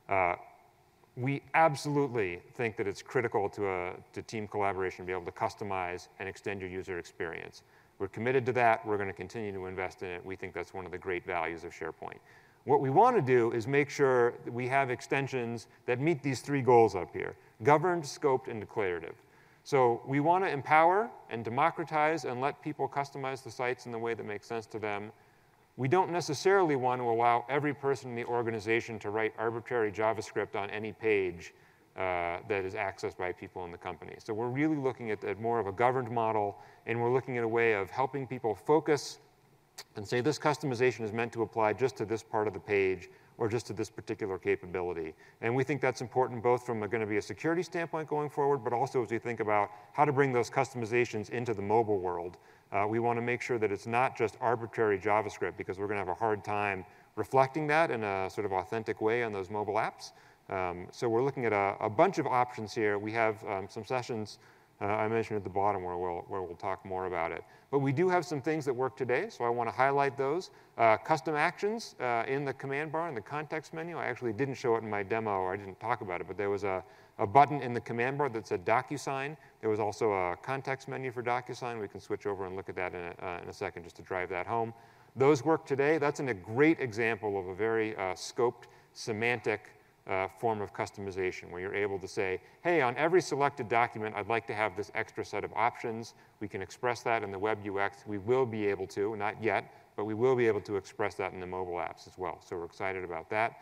We absolutely think that it's critical to team collaboration to be able to customize and extend your user experience. We're committed to that. We're going to continue to invest in it. We think that's one of the great values of SharePoint. What we want to do is make sure that we have extensions that meet these three goals up here: governed, scoped, and declarative. So we want to empower and democratize and let people customize the sites in the way that makes sense to them. We don't necessarily want to allow every person in the organization to write arbitrary JavaScript on any page that is accessed by people in the company. So we're really looking at more of a governed model, and we're looking at a way of helping people focus and say this customization is meant to apply just to this part of the page or just to this particular capability. And we think that's important both from going to be a security standpoint going forward, but also as we think about how to bring those customizations into the mobile world. We want to make sure that it's not just arbitrary JavaScript, because we're going to have a hard time reflecting that in a sort of authentic way on those mobile apps. So we're looking at a bunch of options here. We have some sessions I mentioned at the bottom where we'll talk more about it. But we do have some things that work today, so I want to highlight those. Custom actions in the command bar in the context menu. I actually didn't show it in my demo, or I didn't talk about it, but there was a button in the command bar that said DocuSign. There was also a context menu for DocuSign. We can switch over and look at that in a second just to drive that home. Those work today. That's a great example of a very scoped, semantic form of customization where you're able to say, hey, on every selected document, I'd like to have this extra set of options. We can express that in the web UX. We will be able to, not yet, but we will be able to express that in the mobile apps as well. So we're excited about that.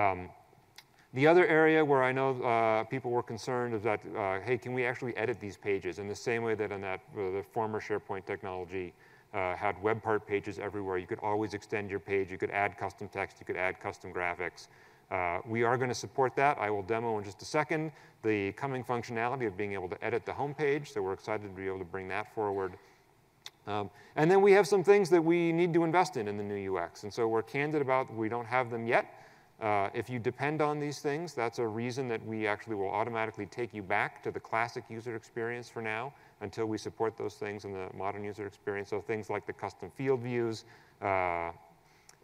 The other area where I know people were concerned is that, hey, can we actually edit these pages in the same way that on the former SharePoint technology had web part pages everywhere. You could always extend your page. You could add custom text. You could add custom graphics. We are going to support that. I will demo in just a second the coming functionality of being able to edit the home page. So we're excited to be able to bring that forward. And then we have some things that we need to invest in the new UX. And so we're candid about we don't have them yet. If you depend on these things, that's a reason that we actually will automatically take you back to the classic user experience for now until we support those things in the modern user experience. So things like the custom field views,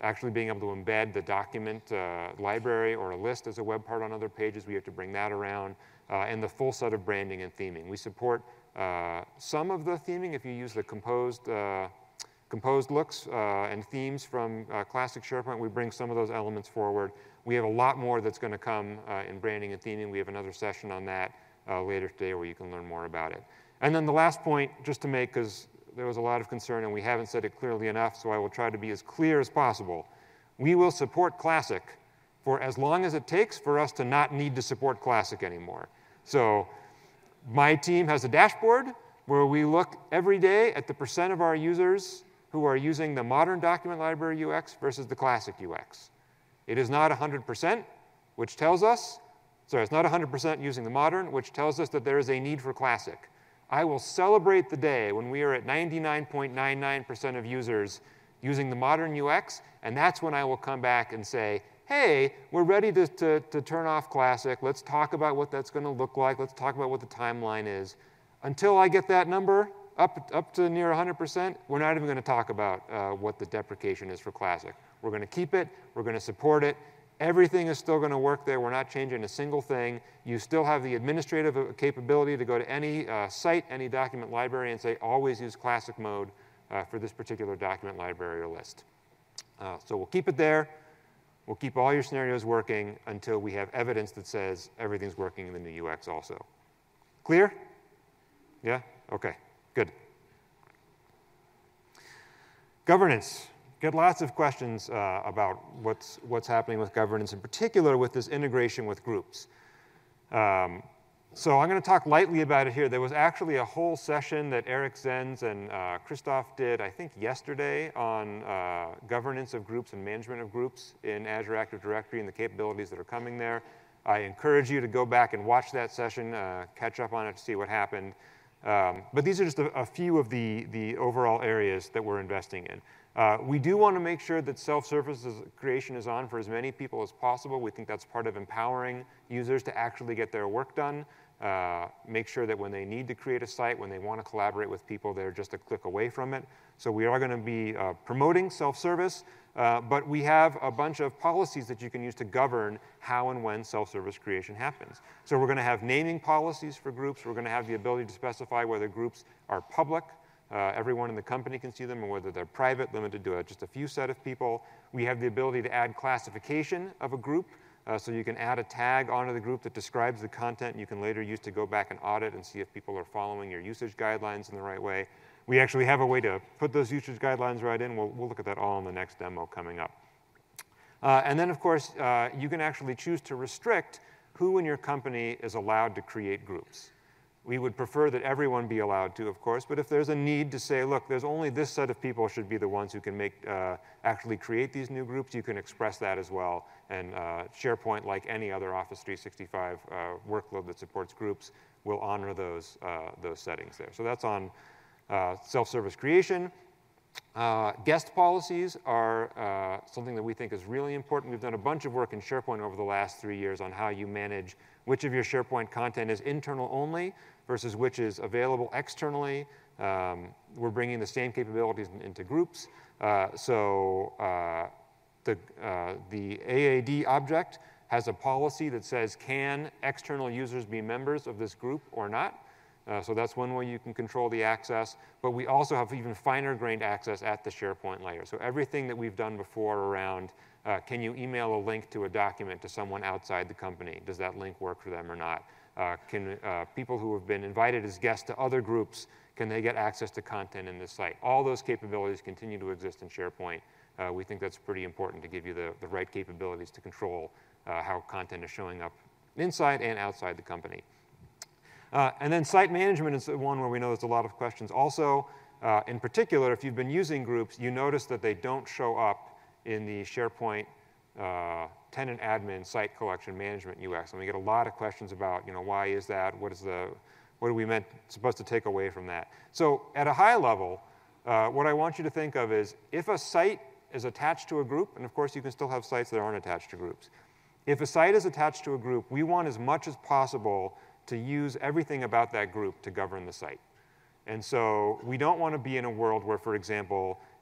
actually being able to embed the document library or a list as a web part on other pages. We have to bring that around, and the full set of branding and theming. We support some of the theming if you use the composed looks and themes from classic SharePoint. We bring some of those elements forward. We have a lot more that's going to come in branding and theming. We have another session on that later today where you can learn more about it. And then the last point, just to make, because there was a lot of concern and we haven't said it clearly enough, so I will try to be as clear as possible. We will support Classic for as long as it takes for us to not need to support Classic anymore. So my team has a dashboard where we look every day at the percent of our users who are using the modern document library UX versus the classic UX. It is not 100%, which tells us, sorry, it's not 100% using the modern, which tells us that there is a need for classic. I will celebrate the day when we are at 99.99% of users using the modern UX, and that's when I will come back and say, hey, we're ready to turn off classic. Let's talk about what that's going to look like. Let's talk about what the timeline is. Until I get that number up to near 100%, we're not even going to talk about what the deprecation is for classic. We're going to keep it. We're going to support it. Everything is still going to work there. We're not changing a single thing. You still have the administrative capability to go to any site, any document library, and say, always use classic mode for this particular document library or list. So we'll keep it there. We'll keep all your scenarios working until we have evidence that says everything's working in the new UX also. Clear? Yeah? OK, good. Governance. Get lots of questions about what's happening with governance, in particular with this integration with groups. So I'm going to talk lightly about it here. There was actually a whole session that Eric Zenz and Christoph did, I think, yesterday on governance of groups and management of groups in Azure Active Directory and the capabilities that are coming there. I encourage you to go back and watch that session, catch up on it to see what happened. But these are just a few of the overall areas that we're investing in. We do want to make sure that self-service creation is on for as many people as possible. We think that's part of empowering users to actually get their work done. Make sure that when they need to create a site, when they want to collaborate with people, they're just a click away from it. So we are going to be promoting self-service, but we have a bunch of policies that you can use to govern how and when self-service creation happens. So we're going to have naming policies for groups. We're going to have the ability to specify whether groups are public. Everyone in the company can see them, or whether they're private, limited to just a few set of people. We have the ability to add classification of a group. So you can add a tag onto the group that describes the content, and you can later use to go back and audit and see if people are following your usage guidelines in the right way. We actually have a way to put those usage guidelines right in. We'll look at that all in the next demo coming up. And then, of course, you can actually choose to restrict who in your company is allowed to create groups. We would prefer that everyone be allowed to, of course, but if there's a need to say, look, there's only this set of people should be the ones who can actually create these new groups, you can express that as well. And SharePoint, like any other Office 365 workload that supports groups, will honor those settings there. So that's on self-service creation. Guest policies are something that we think is really important. We've done a bunch of work in SharePoint over the last 3 years on how you manage which of your SharePoint content is internal only versus which is available externally. We're bringing the same capabilities into groups. So the AAD object has a policy that says, can external users be members of this group or not? So that's one way you can control the access. But we also have even finer-grained access at the SharePoint layer. So everything that we've done before around, can you email a link to a document to someone outside the company? Does that link work for them or not? Can people who have been invited as guests to other groups, can they get access to content in this site? All those capabilities continue to exist in SharePoint. We think that's pretty important to give you the right capabilities to control how content is showing up inside and outside the company. And then site management is the one where we know there's a lot of questions. Also, in particular, if you've been using groups, you notice that they don't show up in the SharePoint tenant admin site collection management UX. And we get a lot of questions about, why is that? What are we supposed to take away from that? So at a high level, what I want you to think of is if a site is attached to a group, and of course you can still have sites that aren't attached to groups. If a site is attached to a group, we want as much as possible to use everything about that group to govern the site. And so we don't want to be in a world where, for example,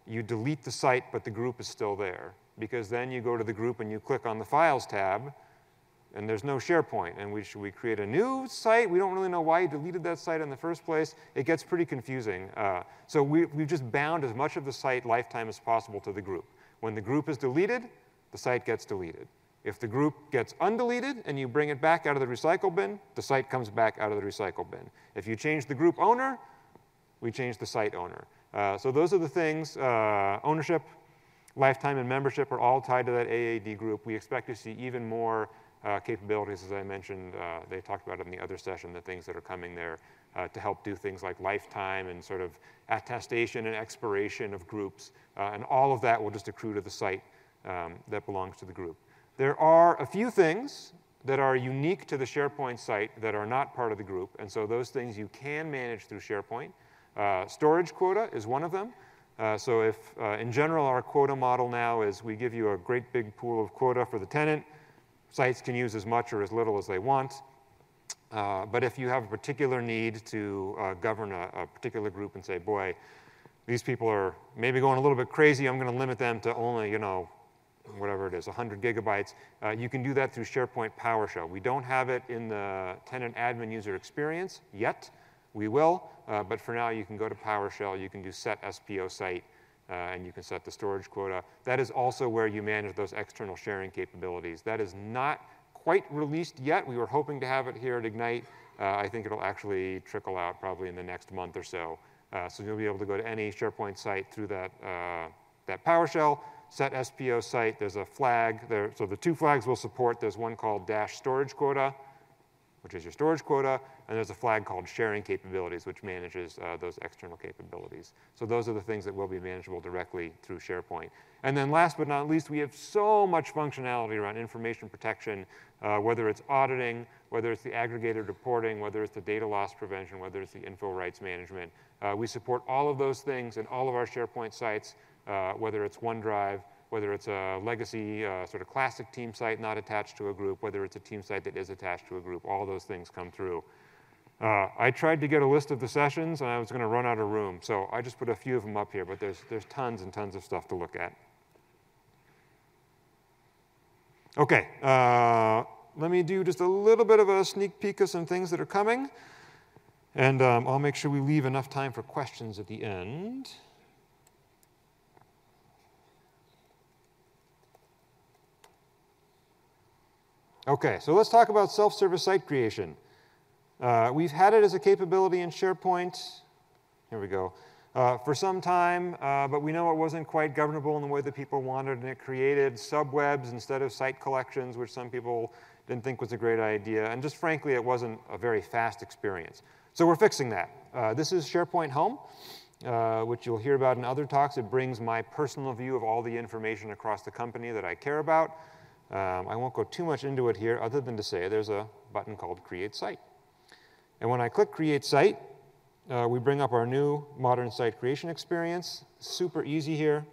you delete the site, but the group is still there. Because then you go to the group and you click on the Files tab, and there's no SharePoint. And should we create a new site? We don't really know why you deleted that site in the first place. It gets pretty confusing. So we've just bound as much of the site lifetime as possible to the group. When the group is deleted, the site gets deleted. If the group gets undeleted and you bring it back out of the recycle bin, the site comes back out of the recycle bin. If you change the group owner, we change the site owner. So those are the things. Ownership, lifetime, and membership are all tied to that AAD group. We expect to see even more capabilities, as I mentioned. They talked about it in the other session, the things that are coming there to help do things like lifetime and sort of attestation and expiration of groups. And all of that will just accrue to the site that belongs to the group. There are a few things that are unique to the SharePoint site that are not part of the group. And so those things you can manage through SharePoint. Storage quota is one of them. So if, in general, our quota model now is we give you a great big pool of quota for the tenant. Sites can use as much or as little as they want. But if you have a particular need to govern a particular group and say, boy, these people are maybe going a little bit crazy, I'm going to limit them to only, whatever it is, 100 gigabytes. You can do that through SharePoint PowerShell. We don't have it in the tenant admin user experience yet. We will, but for now you can go to PowerShell, you can do set SPO site, and you can set the storage quota. That is also where you manage those external sharing capabilities. That is not quite released yet. We were hoping to have it here at Ignite. I think it'll actually trickle out probably in the next month or so. So you'll be able to go to any SharePoint site through that PowerShell, set SPO site. There's a flag there. So the two flags we'll support. There's one called -storage quota, which is your storage quota, and there's a flag called sharing capabilities, which manages those external capabilities. So those are the things that will be manageable directly through SharePoint. And then last but not least, we have so much functionality around information protection, whether it's auditing, whether it's the aggregated reporting, whether it's the data loss prevention, whether it's the info rights management. We support all of those things in all of our SharePoint sites, whether it's OneDrive, whether it's a legacy sort of classic team site not attached to a group, whether it's a team site that is attached to a group, all those things come through. I tried to get a list of the sessions, and I was going to run out of room, so I just put a few of them up here, but there's tons and tons of stuff to look at. Okay, let me do just a little bit of a sneak peek of some things that are coming, and I'll make sure we leave enough time for questions at the end. Okay, so let's talk about self-service site creation. We've had it as a capability in SharePoint. Here we go. For some time, but we know it wasn't quite governable in the way that people wanted, and it created subwebs instead of site collections, which some people didn't think was a great idea. And just frankly, it wasn't a very fast experience. So we're fixing that. This is SharePoint Home, which you'll hear about in other talks. It brings my personal view of all the information across the company that I care about. I won't go too much into it here other than to say there's a button called Create Site. And when I click Create Site, we bring up our new modern site creation experience. Super easy here.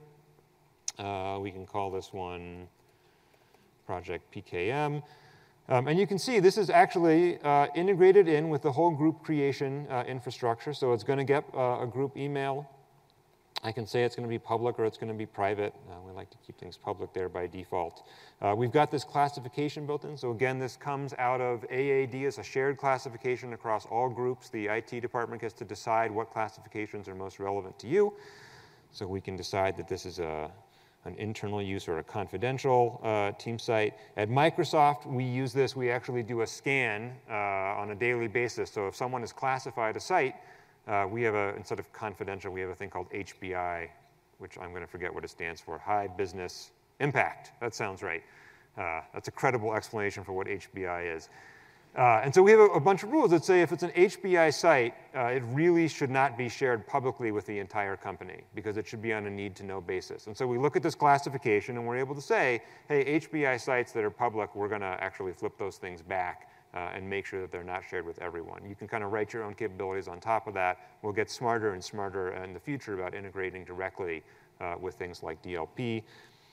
We can call this one Project PKM. And you can see this is actually integrated in with the whole group creation infrastructure. So it's going to get a group email. I can say it's going to be public or it's going to be private. We like to keep things public there by default. We've got this classification built in. So again, this comes out of AAD as a shared classification across all groups. The IT department gets to decide what classifications are most relevant to you. So we can decide that this is an internal use or a confidential team site. At Microsoft, we use this. We actually do a scan on a daily basis. So if someone has classified a site, we have instead of confidential, we have a thing called HBI, which I'm going to forget what it stands for, High Business Impact. That sounds right. That's a credible explanation for what HBI is. And so we have a bunch of rules that say if it's an HBI site, it really should not be shared publicly with the entire company because it should be on a need-to-know basis. And so we look at this classification and we're able to say, hey, HBI sites that are public, we're going to actually flip those things back and make sure that they're not shared with everyone. You can kind of write your own capabilities on top of that. We'll get smarter and smarter in the future about integrating directly with things like DLP.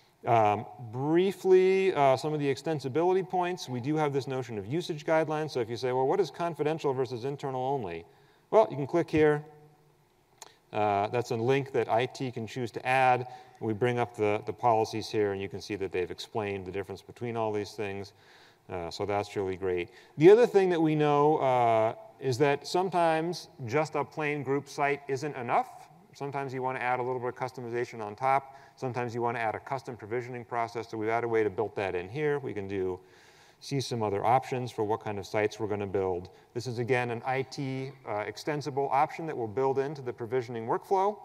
Briefly, some of the extensibility points. We do have this notion of usage guidelines. So if you say, well, what is confidential versus internal only? Well, you can click here. That's a link that IT can choose to add. We bring up the policies here, and you can see that they've explained the difference between all these things. So that's really great. The other thing that we know is that sometimes just a plain group site isn't enough. Sometimes you want to add a little bit of customization on top. Sometimes you want to add a custom provisioning process. So we've added a way to build that in here. We can see some other options for what kind of sites we're going to build. This is, again, an IT extensible option that we'll build into the provisioning workflow.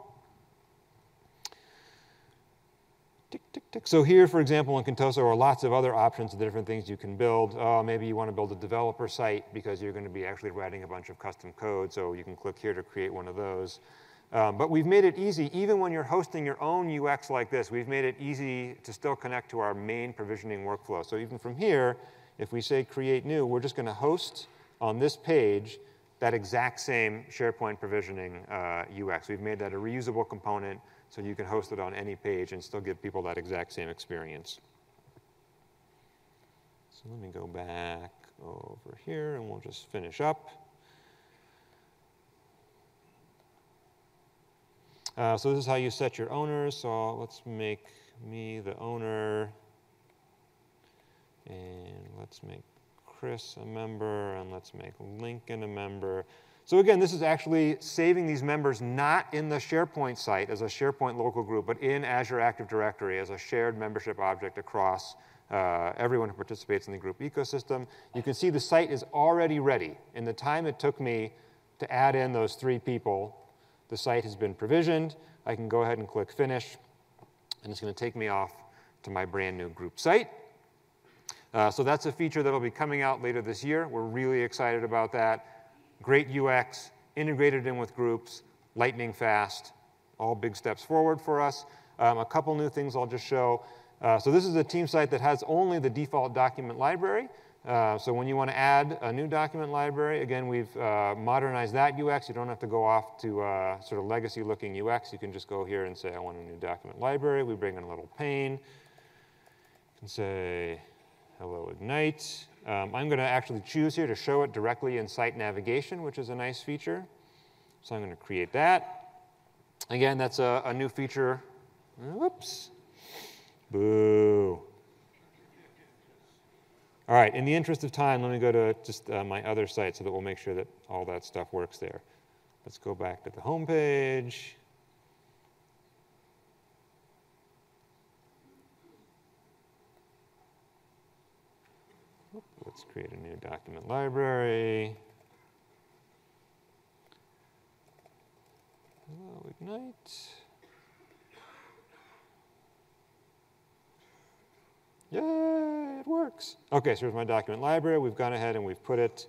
Tick, tick, tick. So here, for example, in Contoso are lots of other options of the different things you can build. Maybe you want to build a developer site because you're going to be actually writing a bunch of custom code. So you can click here to create one of those. But we've made it easy, even when you're hosting your own UX like this, we've made it easy to still connect to our main provisioning workflow. So even from here, if we say create new, we're just going to host on this page that exact same SharePoint provisioning UX. We've made that a reusable component so you can host it on any page and still give people that exact same experience. So let me go back over here and we'll just finish up. So this is how you set your owners. So let's make me the owner. And let's make Chris a member. And let's make Lincoln a member. So again, this is actually saving these members not in the SharePoint site as a SharePoint local group, but in Azure Active Directory as a shared membership object across everyone who participates in the group ecosystem. You can see the site is already ready. In the time it took me to add in those 3 people, the site has been provisioned. I can go ahead and click Finish, and it's going to take me off to my brand new group site. So that's a feature that will be coming out later this year. We're really excited about that. Great UX, integrated in with groups, lightning fast, all big steps forward for us. A couple new things I'll just show. So this is a team site that has only the default document library. So when you want to add a new document library, again, we've modernized that UX. You don't have to go off to sort of legacy-looking UX. You can just go here and say, I want a new document library. We bring in a little pane. You can say, hello, Ignite. I'm going to actually choose here to show it directly in site navigation, which is a nice feature. So I'm going to create that. Again, that's a new feature. Whoops. Boo. All right, in the interest of time, let me go to just my other site so that we'll make sure that all that stuff works there. Let's go back to the home page. Let's create a new document library. Hello, Ignite. Yay, it works. OK, so here's my document library. We've gone ahead and we've put it.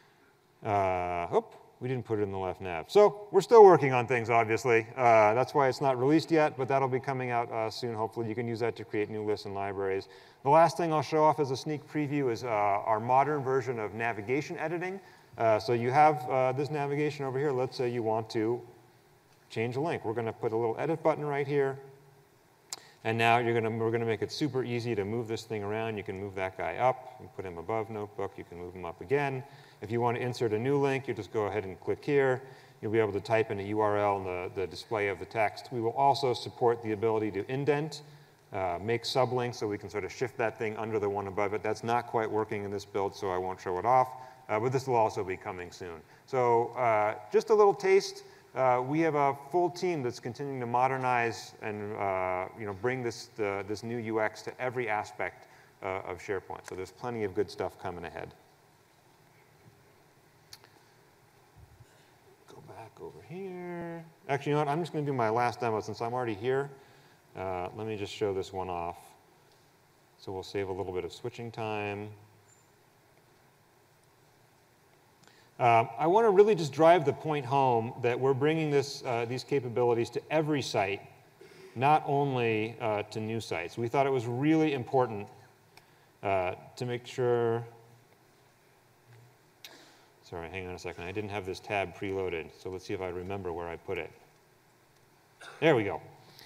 We didn't put it in the left nav. So we're still working on things, obviously. That's why it's not released yet, but that'll be coming out soon, hopefully. You can use that to create new lists and libraries. The last thing I'll show off as a sneak preview is our modern version of navigation editing. So you have this navigation over here. Let's say you want to change a link. We're going to put a little edit button right here. And now we're going to make it super easy to move this thing around. You can move that guy up and put him above Notebook. You can move him up again. If you want to insert a new link, you just go ahead and click here. You'll be able to type in a URL in the display of the text. We will also support the ability to indent, make sublinks, so we can sort of shift that thing under the one above it. That's not quite working in this build, so I won't show it off. But this will also be coming soon. So just a little taste. We have a full team that's continuing to modernize and bring this new UX to every aspect of SharePoint. So there's plenty of good stuff coming ahead. Go back over here. Actually, you know what? I'm just going to do my last demo since I'm already here. Let me just show this one off. So we'll save a little bit of switching time. I want to really just drive the point home that we're bringing these capabilities to every site, not only to new sites. We thought it was really important to make sure. Sorry, hang on a second. I didn't have this tab preloaded, so let's see if I remember where I put it. There we go.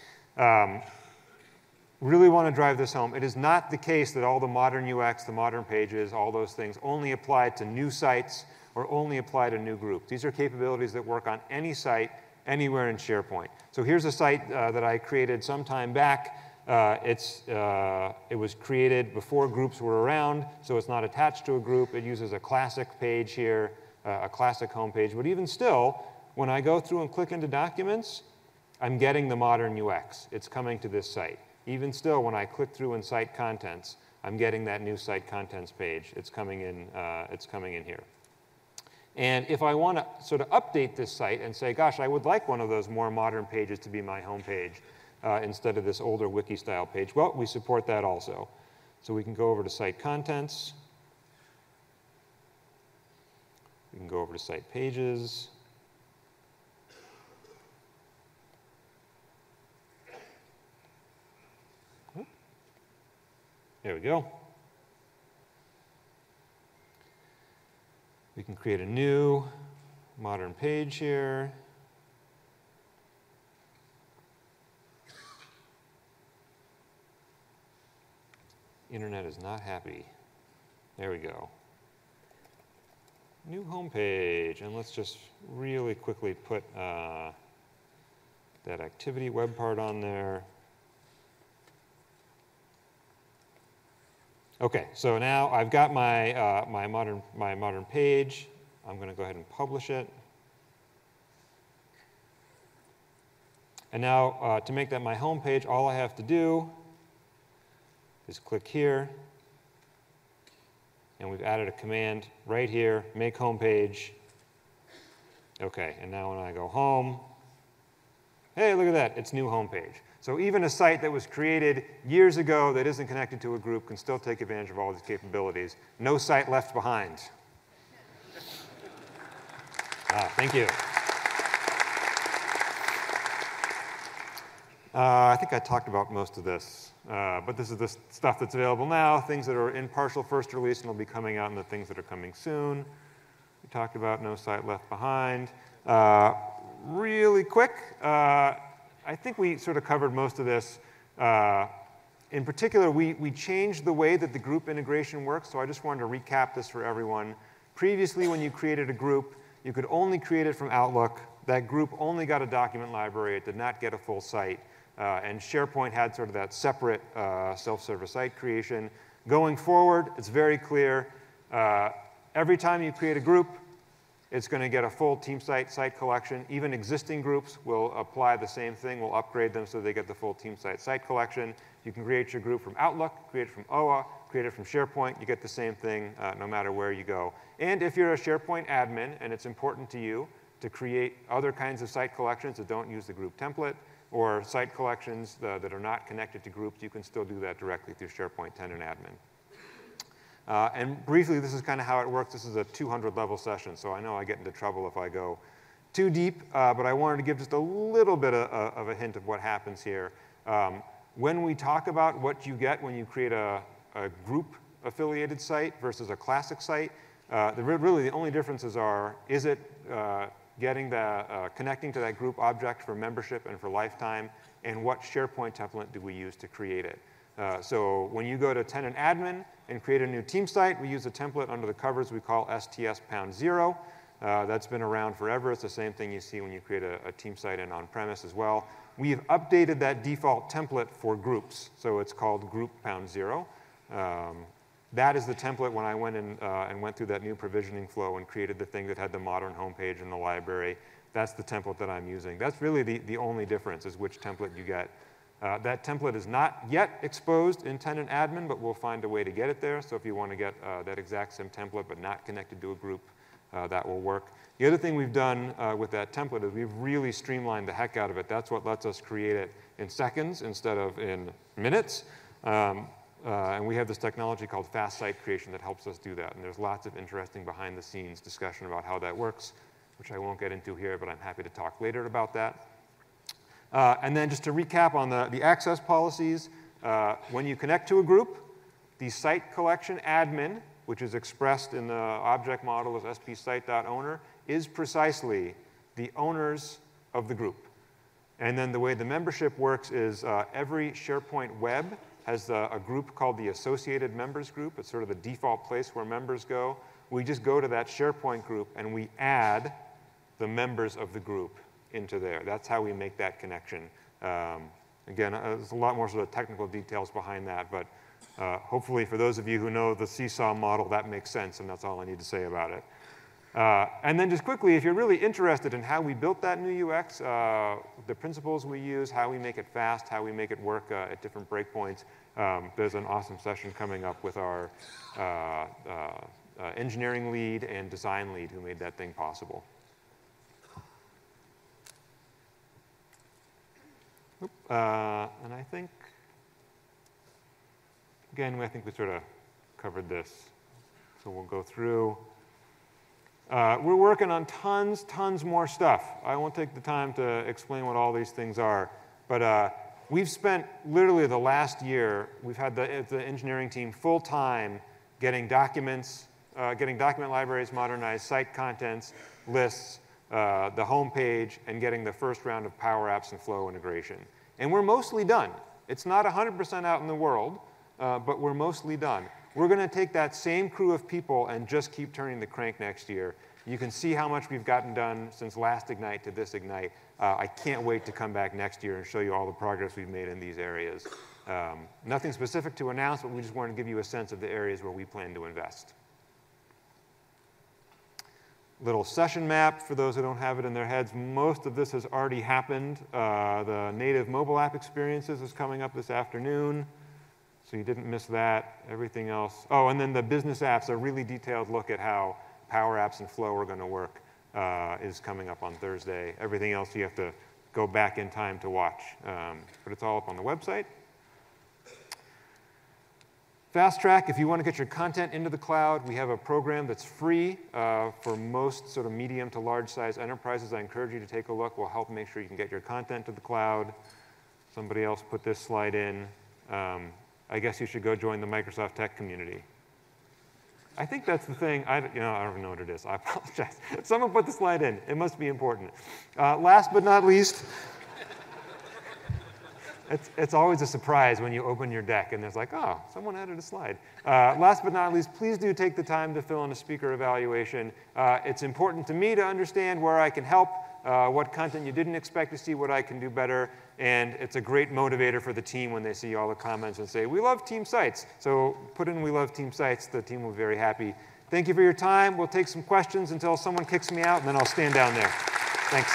Really want to drive this home. It is not the case that all the modern UX, the modern pages, all those things only apply to new sites or only apply to new groups. These are capabilities that work on any site, anywhere in SharePoint. So here's a site that I created some time back. It was created before groups were around, so it's not attached to a group. It uses a classic page here, a classic home page. But even still, when I go through and click into documents, I'm getting the modern UX. It's coming to this site. Even still, when I click through in site contents, I'm getting that new site contents page. It's coming in here. And if I want to sort of update this site and say, gosh, I would like one of those more modern pages to be my home page, instead of this older wiki-style page. Well, we support that also. So we can go over to Site Contents. We can go over to Site Pages. There we go. We can create a new modern page here. Internet is not happy. There we go. New home page. And let's just really quickly put that activity web part on there. OK, so now I've got my, my modern page. I'm going to go ahead and publish it. And now to make that my home page, all I have to do is click here, and we've added a command right here, make home page. OK, and now when I go home, hey, look at that, it's new home page. So even a site that was created years ago that isn't connected to a group can still take advantage of all these capabilities. No site left behind. Thank you. I think I talked about most of this, but this is the stuff that's available now, things that are in partial first release and will be coming out, and the things that are coming soon. We talked about no site left behind. Really quick, I think we sort of covered most of this. In particular, we changed the way that the group integration works, so I just wanted to recap this for everyone. Previously, when you created a group, you could only create it from Outlook. That group only got a document library. It did not get a full site. And SharePoint had sort of that separate self-service site creation. Going forward, it's very clear. Every time you create a group, it's going to get a full team site collection. Even existing groups will apply the same thing. We'll upgrade them so they get the full team site collection. You can create your group from Outlook, create it from OA, create it from SharePoint. You get the same thing no matter where you go. And if you're a SharePoint admin and it's important to you to create other kinds of site collections that don't use the group template, or site collections that are not connected to groups, you can still do that directly through SharePoint Tenant Admin. And briefly, this is kind of how it works. This is a 200-level session, so I know I get into trouble if I go too deep, but I wanted to give just a little bit of a hint of what happens here. When we talk about what you get when you create a group-affiliated site versus a classic site, really the only differences are, is it getting connecting to that group object for membership and for lifetime, and what SharePoint template do we use to create it? So when you go to Tenant Admin and create a new team site, we use a template under the covers we call STS#0. That's been around forever. It's the same thing you see when you create a team site and on-premise as well. We've updated that default template for groups, so it's called Group#0. That is the template when I went in and went through that new provisioning flow and created the thing that had the modern homepage in the library. That's the template that I'm using. That's really the only difference, is which template you get. That template is not yet exposed in Tenant Admin, but we'll find a way to get it there. So if you want to get that exact same template but not connected to a group, that will work. The other thing we've done with that template is we've really streamlined the heck out of it. That's what lets us create it in seconds instead of in minutes. And we have this technology called fast site creation that helps us do that. And there's lots of interesting behind-the-scenes discussion about how that works, which I won't get into here, but I'm happy to talk later about that. And then just to recap on the access policies, when you connect to a group, the site collection admin, which is expressed in the object model as spsite.owner, is precisely the owners of the group. And then the way the membership works is every SharePoint web has a group called the Associated Members Group. It's sort of the default place where members go. We just go to that SharePoint group and we add the members of the group into there. That's how we make that connection. Again, there's a lot more sort of technical details behind that, but hopefully for those of you who know the Seesaw model, that makes sense, and that's all I need to say about it. And then just quickly, if you're really interested in how we built that new UX, the principles we use, how we make it fast, how we make it work at different breakpoints, there's an awesome session coming up with our engineering lead and design lead who made that thing possible. And I think, again, I think we sort of covered this. So we'll go through. We're working on tons more stuff. I won't take the time to explain what all these things are. But we've spent literally the last year, we've had the engineering team full-time getting documents, getting document libraries modernized, site contents, lists, the home page, and getting the first round of Power Apps and Flow integration. And we're mostly done. It's not 100% out in the world, but we're mostly done. We're going to take that same crew of people and just keep turning the crank next year. You can see how much we've gotten done since last Ignite to this Ignite. I can't wait to come back next year and show you all the progress we've made in these areas. Nothing specific to announce, but we just want to give you a sense of the areas where we plan to invest. Little session map for those who don't have it in their heads. Most of this has already happened. The native mobile app experiences is coming up this afternoon, so you didn't miss that. Everything else. Oh, and then the business apps, a really detailed look at how Power Apps and Flow are going to work is coming up on Thursday. Everything else you have to go back in time to watch, but it's all up on the website. Fast Track, if you want to get your content into the cloud, we have a program that's free for most sort of medium to large size enterprises. I encourage you to take a look. We'll help make sure you can get your content to the cloud. Somebody else put this slide in. I guess you should go join the Microsoft Tech community. I think that's the thing. I don't know what it is. I apologize. Someone put the slide in. It must be important. Last but not least, it's always a surprise when you open your deck and there's like, oh, someone added a slide. Last but not least, please do take the time to fill in a speaker evaluation. It's important to me to understand where I can help, what content you didn't expect to see, what I can do better. And it's a great motivator for the team when they see all the comments and say, we love Team Sites. So put in we love Team Sites. The team will be very happy. Thank you for your time. We'll take some questions until someone kicks me out, and then I'll stand down there. Thanks.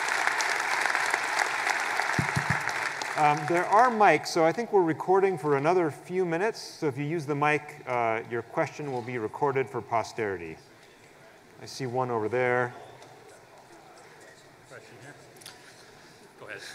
There are mics, so I think we're recording for another few minutes. So if you use the mic, your question will be recorded for posterity. I see one over there. Question here. Go ahead.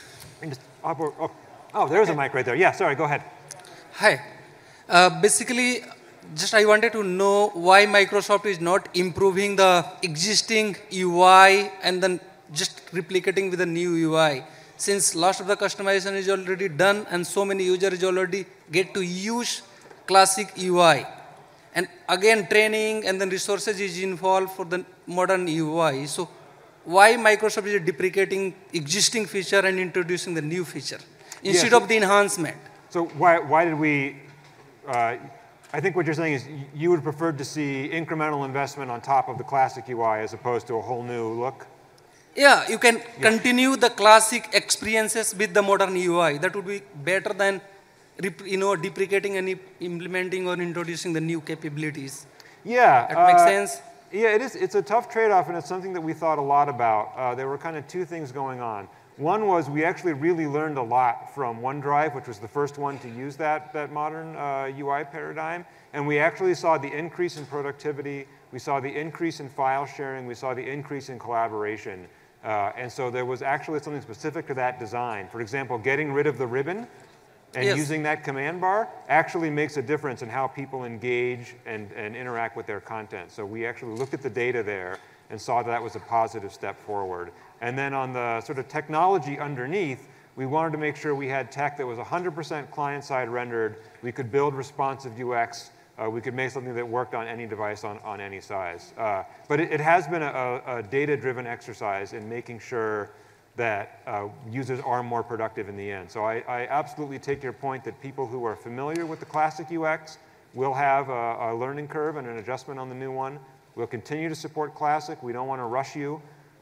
Oh, there's a mic right there. Yeah, sorry, go ahead. Hi. Basically, just I wanted to know why Microsoft is not improving the existing UI and then just replicating with a new UI. Since lots of the customization is already done and so many users already get to use classic UI. And again, training and then resources is involved for the modern UI. So why Microsoft is deprecating existing feature and introducing the new feature instead of the enhancement? So why did we, I think what you're saying is you would prefer to see incremental investment on top of the classic UI as opposed to a whole new look? Yeah, you can continue the classic experiences with the modern UI. That would be better than deprecating and implementing or introducing the new capabilities. Yeah. That makes sense? Yeah, it is. It's a tough trade-off, and it's something that we thought a lot about. There were kind of two things going on. One was we actually really learned a lot from OneDrive, which was the first one to use that modern UI paradigm. And we actually saw the increase in productivity. We saw the increase in file sharing. We saw the increase in collaboration. And so there was actually something specific to that design. For example, getting rid of the ribbon and using that command bar actually makes a difference in how people engage and interact with their content. So we actually looked at the data there and saw that was a positive step forward. And then on the sort of technology underneath, we wanted to make sure we had tech that was 100% client-side rendered. We could build responsive UX. We could make something that worked on any device on any size. But it has been a data-driven exercise in making sure that users are more productive in the end. So I absolutely take your point that people who are familiar with the classic UX will have a learning curve and an adjustment on the new one. We'll continue to support classic. We don't want to rush you.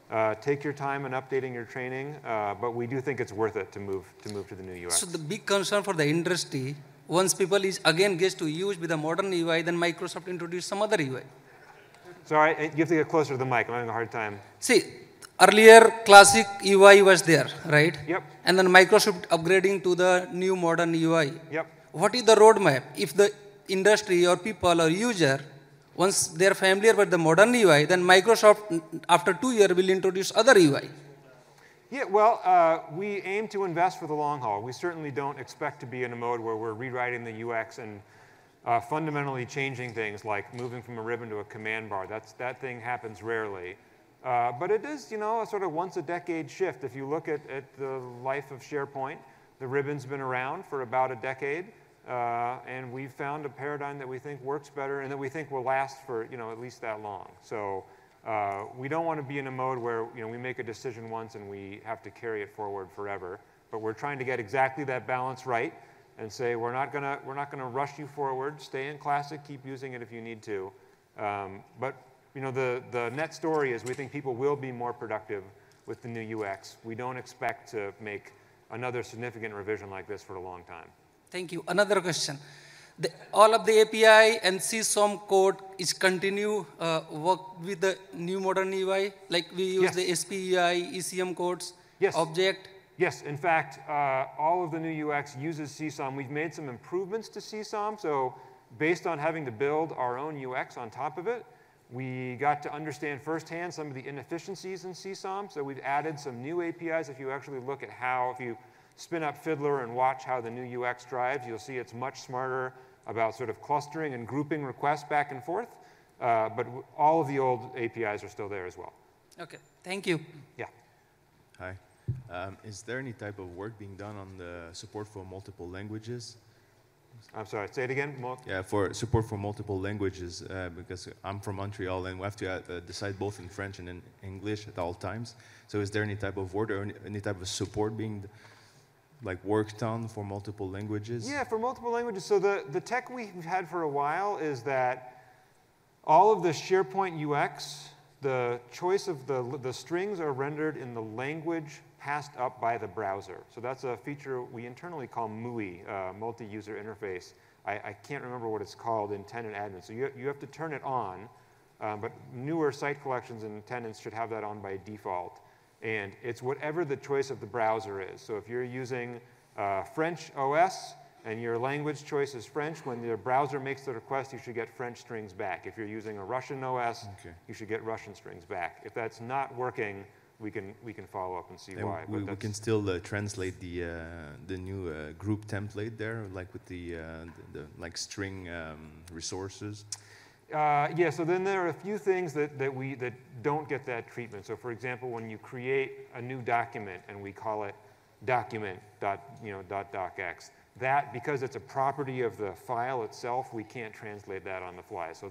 Take your time in updating your training, but we do think it's worth it to move to the new UX. So the big concern for the industry, once people is again gets to use with the modern UI, then Microsoft introduce some other UI. Sorry, you have to get closer to the mic. I'm having a hard time. See, earlier classic UI was there, right? Yep. And then Microsoft upgrading to the new modern UI. Yep. What is the roadmap? If the industry or people or user, once they're familiar with the modern UI, then Microsoft after 2 years will introduce other UI. Yeah, well, we aim to invest for the long haul. We certainly don't expect to be in a mode where we're rewriting the UX and fundamentally changing things like moving from a ribbon to a command bar. That thing happens rarely. But it is, a sort of once a decade shift. If you look at the life of SharePoint, the ribbon's been around for about a decade, and we've found a paradigm that we think works better and that we think will last for, at least that long. So we don't want to be in a mode where, we make a decision once and we have to carry it forward forever. But we're trying to get exactly that balance right and say we're not gonna rush you forward. Stay in Classic, keep using it if you need to. But the net story is we think people will be more productive with the new UX. We don't expect to make another significant revision like this for a long time. Thank you. Another question. All of the API and CSOM code is continue work with the new modern UI? Like we use the SPEI, ECM codes, object? Yes, in fact, all of the new UX uses CSOM. We've made some improvements to CSOM, so based on having to build our own UX on top of it, we got to understand firsthand some of the inefficiencies in CSOM, so we've added some new APIs. If you actually look at if you spin up Fiddler and watch how the new UX drives, you'll see it's much smarter about sort of clustering and grouping requests back and forth, but all of the old APIs are still there as well. Okay, thank you. Yeah. Hi. Is there any type of work being done on the support for multiple languages? I'm sorry, say it again. Yeah, for support for multiple languages, because I'm from Montreal and we have to decide both in French and in English at all times. So is there any type of work or any type of support being worked on for multiple languages? Yeah, for multiple languages. So the tech we've had for a while is that all of the SharePoint UX, the choice of the strings are rendered in the language passed up by the browser. So that's a feature we internally call MUI, multi-user interface. I can't remember what it's called in tenant admin. So you have to turn it on, but newer site collections and tenants should have that on by default. And it's whatever the choice of the browser is. So if you're using French OS and your language choice is French, when the browser makes the request, you should get French strings back. If you're using a Russian OS, you should get Russian strings back. If that's not working, we can follow up and see why. We can still translate the new group template there, with the string resources. Yeah, so then there are a few things that don't get that treatment. So for example, when you create a new document and we call it document.docx, that, because it's a property of the file itself, we can't translate that on the fly. So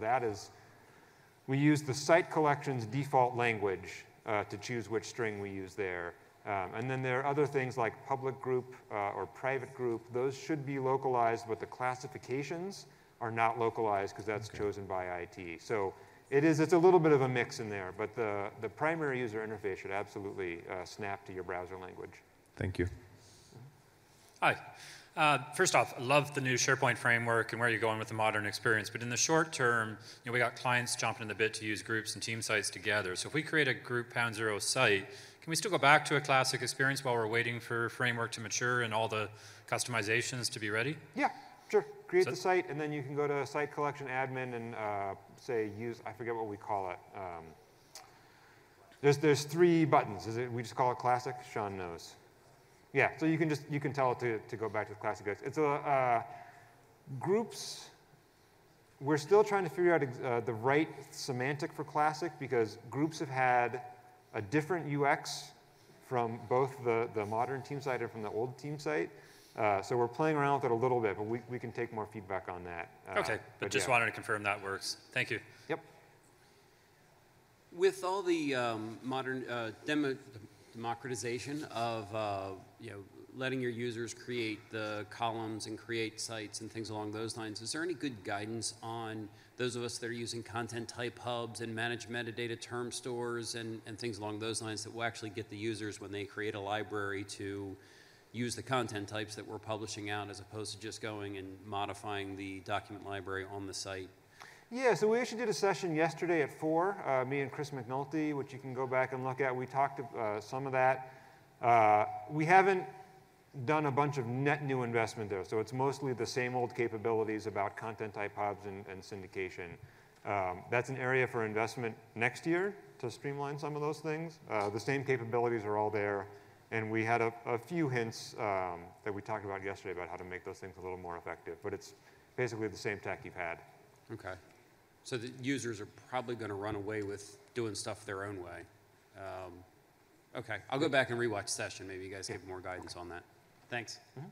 we use the site collection's default language to choose which string we use there. And then there are other things like public group or private group. Those should be localized, but the classifications are not localized because that's chosen by IT. So it's a little bit of a mix in there, but the primary user interface should absolutely snap to your browser language. Thank you. Hi. First off, I love the new SharePoint framework and where you're going with the modern experience. But in the short term, we got clients chomping in the bit to use groups and team sites together. So if we create a group #0 site, can we still go back to a classic experience while we're waiting for framework to mature and all the customizations to be ready? Yeah, sure. Create the site, and then you can go to site collection admin and say use, I forget what we call it. There's 3 buttons. We just call it classic? Sean knows. Yeah, so you can tell it to go back to the classic. It's groups. We're still trying to figure out the right semantic for classic because groups have had a different UX from both the modern team site and from the old team site. So we're playing around with it a little bit, but we can take more feedback on that. Okay, but just wanted to confirm that works. Thank you. Yep. With all the modern democratization of letting your users create the columns and create sites and things along those lines, is there any good guidance on those of us that are using content type hubs and manage metadata term stores and things along those lines that will actually get the users when they create a library to use the content types that we're publishing out as opposed to just going and modifying the document library on the site? Yeah, so we actually did a session yesterday at 4, me and Chris McNulty, which you can go back and look at. We talked some of that. We haven't done a bunch of net new investment there, so it's mostly the same old capabilities about content type hubs and syndication. That's an area for investment next year to streamline some of those things. The same capabilities are all there, and we had a few hints that we talked about yesterday about how to make those things a little more effective, but it's basically the same tech you've had. Okay. So the users are probably going to run away with doing stuff their own way. Okay, I'll go back and rewatch the session. Maybe you guys give more guidance on that. Thanks. Mm-hmm.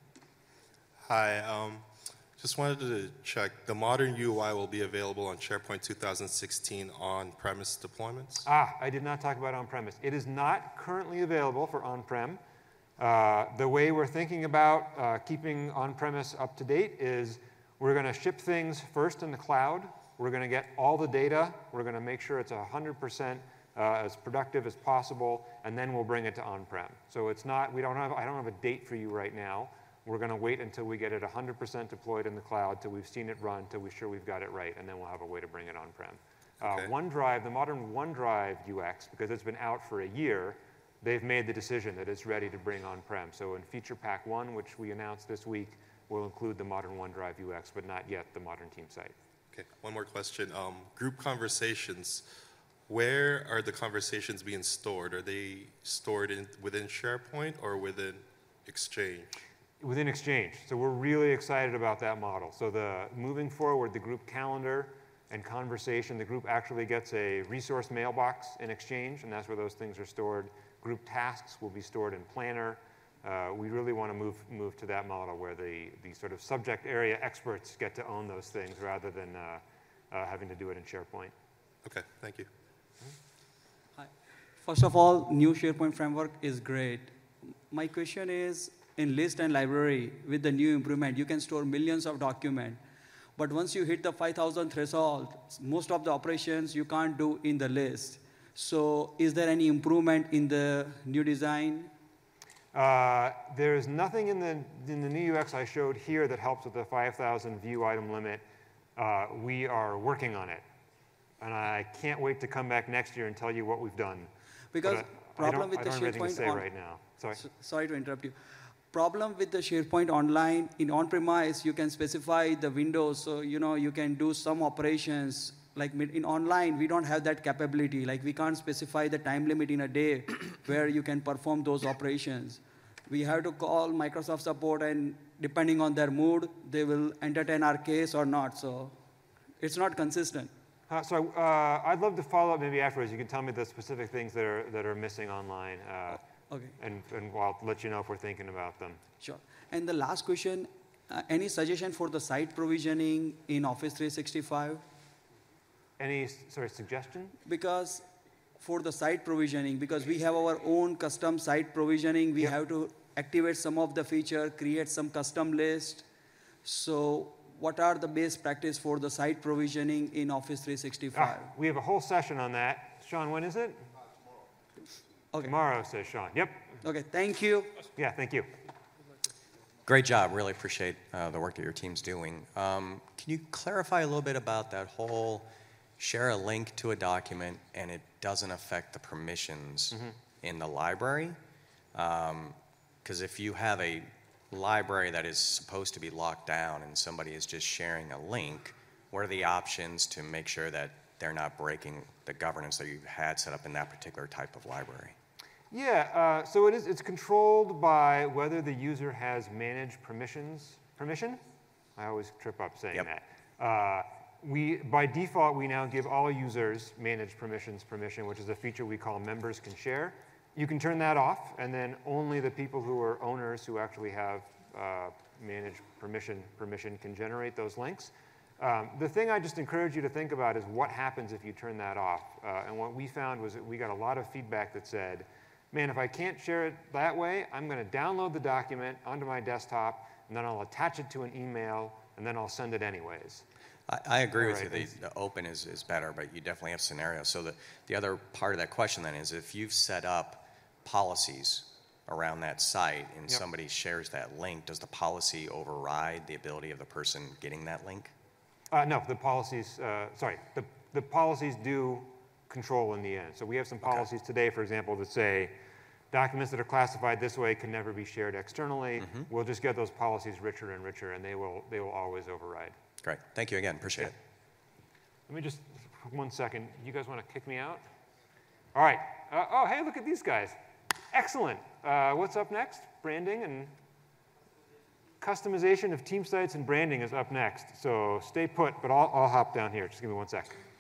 Hi, just wanted to check. The modern UI will be available on SharePoint 2016 on-premise deployments? I did not talk about on-premise. It is not currently available for on-prem. The way we're thinking about keeping on-premise up to date is we're going to ship things first in the cloud. We're going to get all the data. We're going to make sure it's 100% as productive as possible, and then we'll bring it to on-prem. So it's not, I don't have a date for you right now. We're going to wait until we get it 100% deployed in the cloud, till we've seen it run, till we're sure we've got it right, and then we'll have a way to bring it on-prem. Okay. OneDrive, the modern OneDrive UX, because it's been out for a year, they've made the decision that it's ready to bring on-prem. So in Feature Pack 1, which we announced this week, we'll include the modern OneDrive UX, but not yet the modern team site. Okay, one more question. Group conversations, where are the conversations being stored? Are they stored within SharePoint or within Exchange? Within Exchange. So we're really excited about that model. So moving forward, the group calendar and conversation, the group actually gets a resource mailbox in Exchange, and that's where those things are stored. Group tasks will be stored in Planner. We really want to move to that model where the sort of subject area experts get to own those things rather than having to do it in SharePoint. Okay, thank you. Hi. First of all, new SharePoint framework is great. My question is, in list and library, with the new improvement, you can store millions of documents. But once you hit the 5,000 threshold, most of the operations you can't do in the list. So is there any improvement in the new design? There is nothing in the new UX I showed here that helps with the 5,000 view item limit. We are working on it. And I can't wait to come back next year and tell you what we've done. Because problem with the I don't have anything to say SharePoint right now. Sorry. Sorry to interrupt you. Problem with the SharePoint Online, in on-premise, you can specify the windows, so you can do some operations. Like in online, we don't have that capability. Like we can't specify the time limit in a day where you can perform those operations. We have to call Microsoft support, and depending on their mood, they will entertain our case or not. So it's not consistent. So I'd love to follow up maybe afterwards. You can tell me the specific things that are missing online. Okay. And I'll let you know if we're thinking about them. Sure. And the last question, any suggestion for the site provisioning in Office 365? Any suggestion? Because for the site provisioning, because we have our own custom site provisioning, we have to activate some of the feature, create some custom list. So what are the best practice for the site provisioning in Office 365? We have a whole session on that. Sean, when is it? Okay. Tomorrow, says Sean. Yep. Okay, thank you. Yeah, thank you. Great job. Really appreciate the work that your team's doing. Can you clarify a little bit about that whole share a link to a document and it doesn't affect the permissions in the library? Because if you have a library that is supposed to be locked down and somebody is just sharing a link, what are the options to make sure that they're not breaking the governance that you've had set up in that particular type of library? Yeah, so it's controlled by whether the user has managed permission? I always trip up saying that. By default, we now give all users managed permission, which is a feature we call members can share. You can turn that off, and then only the people who are owners who actually have managed permission can generate those links. The thing I just encourage you to think about is what happens if you turn that off. And what we found was that we got a lot of feedback that said, man, if I can't share it that way, I'm going to download the document onto my desktop, and then I'll attach it to an email, and then I'll send it anyways. I agree with Right. you. The open is better, but you definitely have scenarios. So the other part of that question then is if you've set up policies around that site and Yep. somebody shares that link, does the policy override the ability of the person getting that link? No, the policies, the policies do control in the end. So we have some policies today, for example, that say documents that are classified this way can never be shared externally. We'll just get those policies richer and richer, and they will always override. Great. Thank you again. Appreciate it. Let me just, 1 second. You guys want to kick me out? All right. Oh, hey, look at these guys. Excellent. What's up next? Branding and customization of team sites and branding is up next. So stay put, but I'll hop down here. Just give me 1 sec.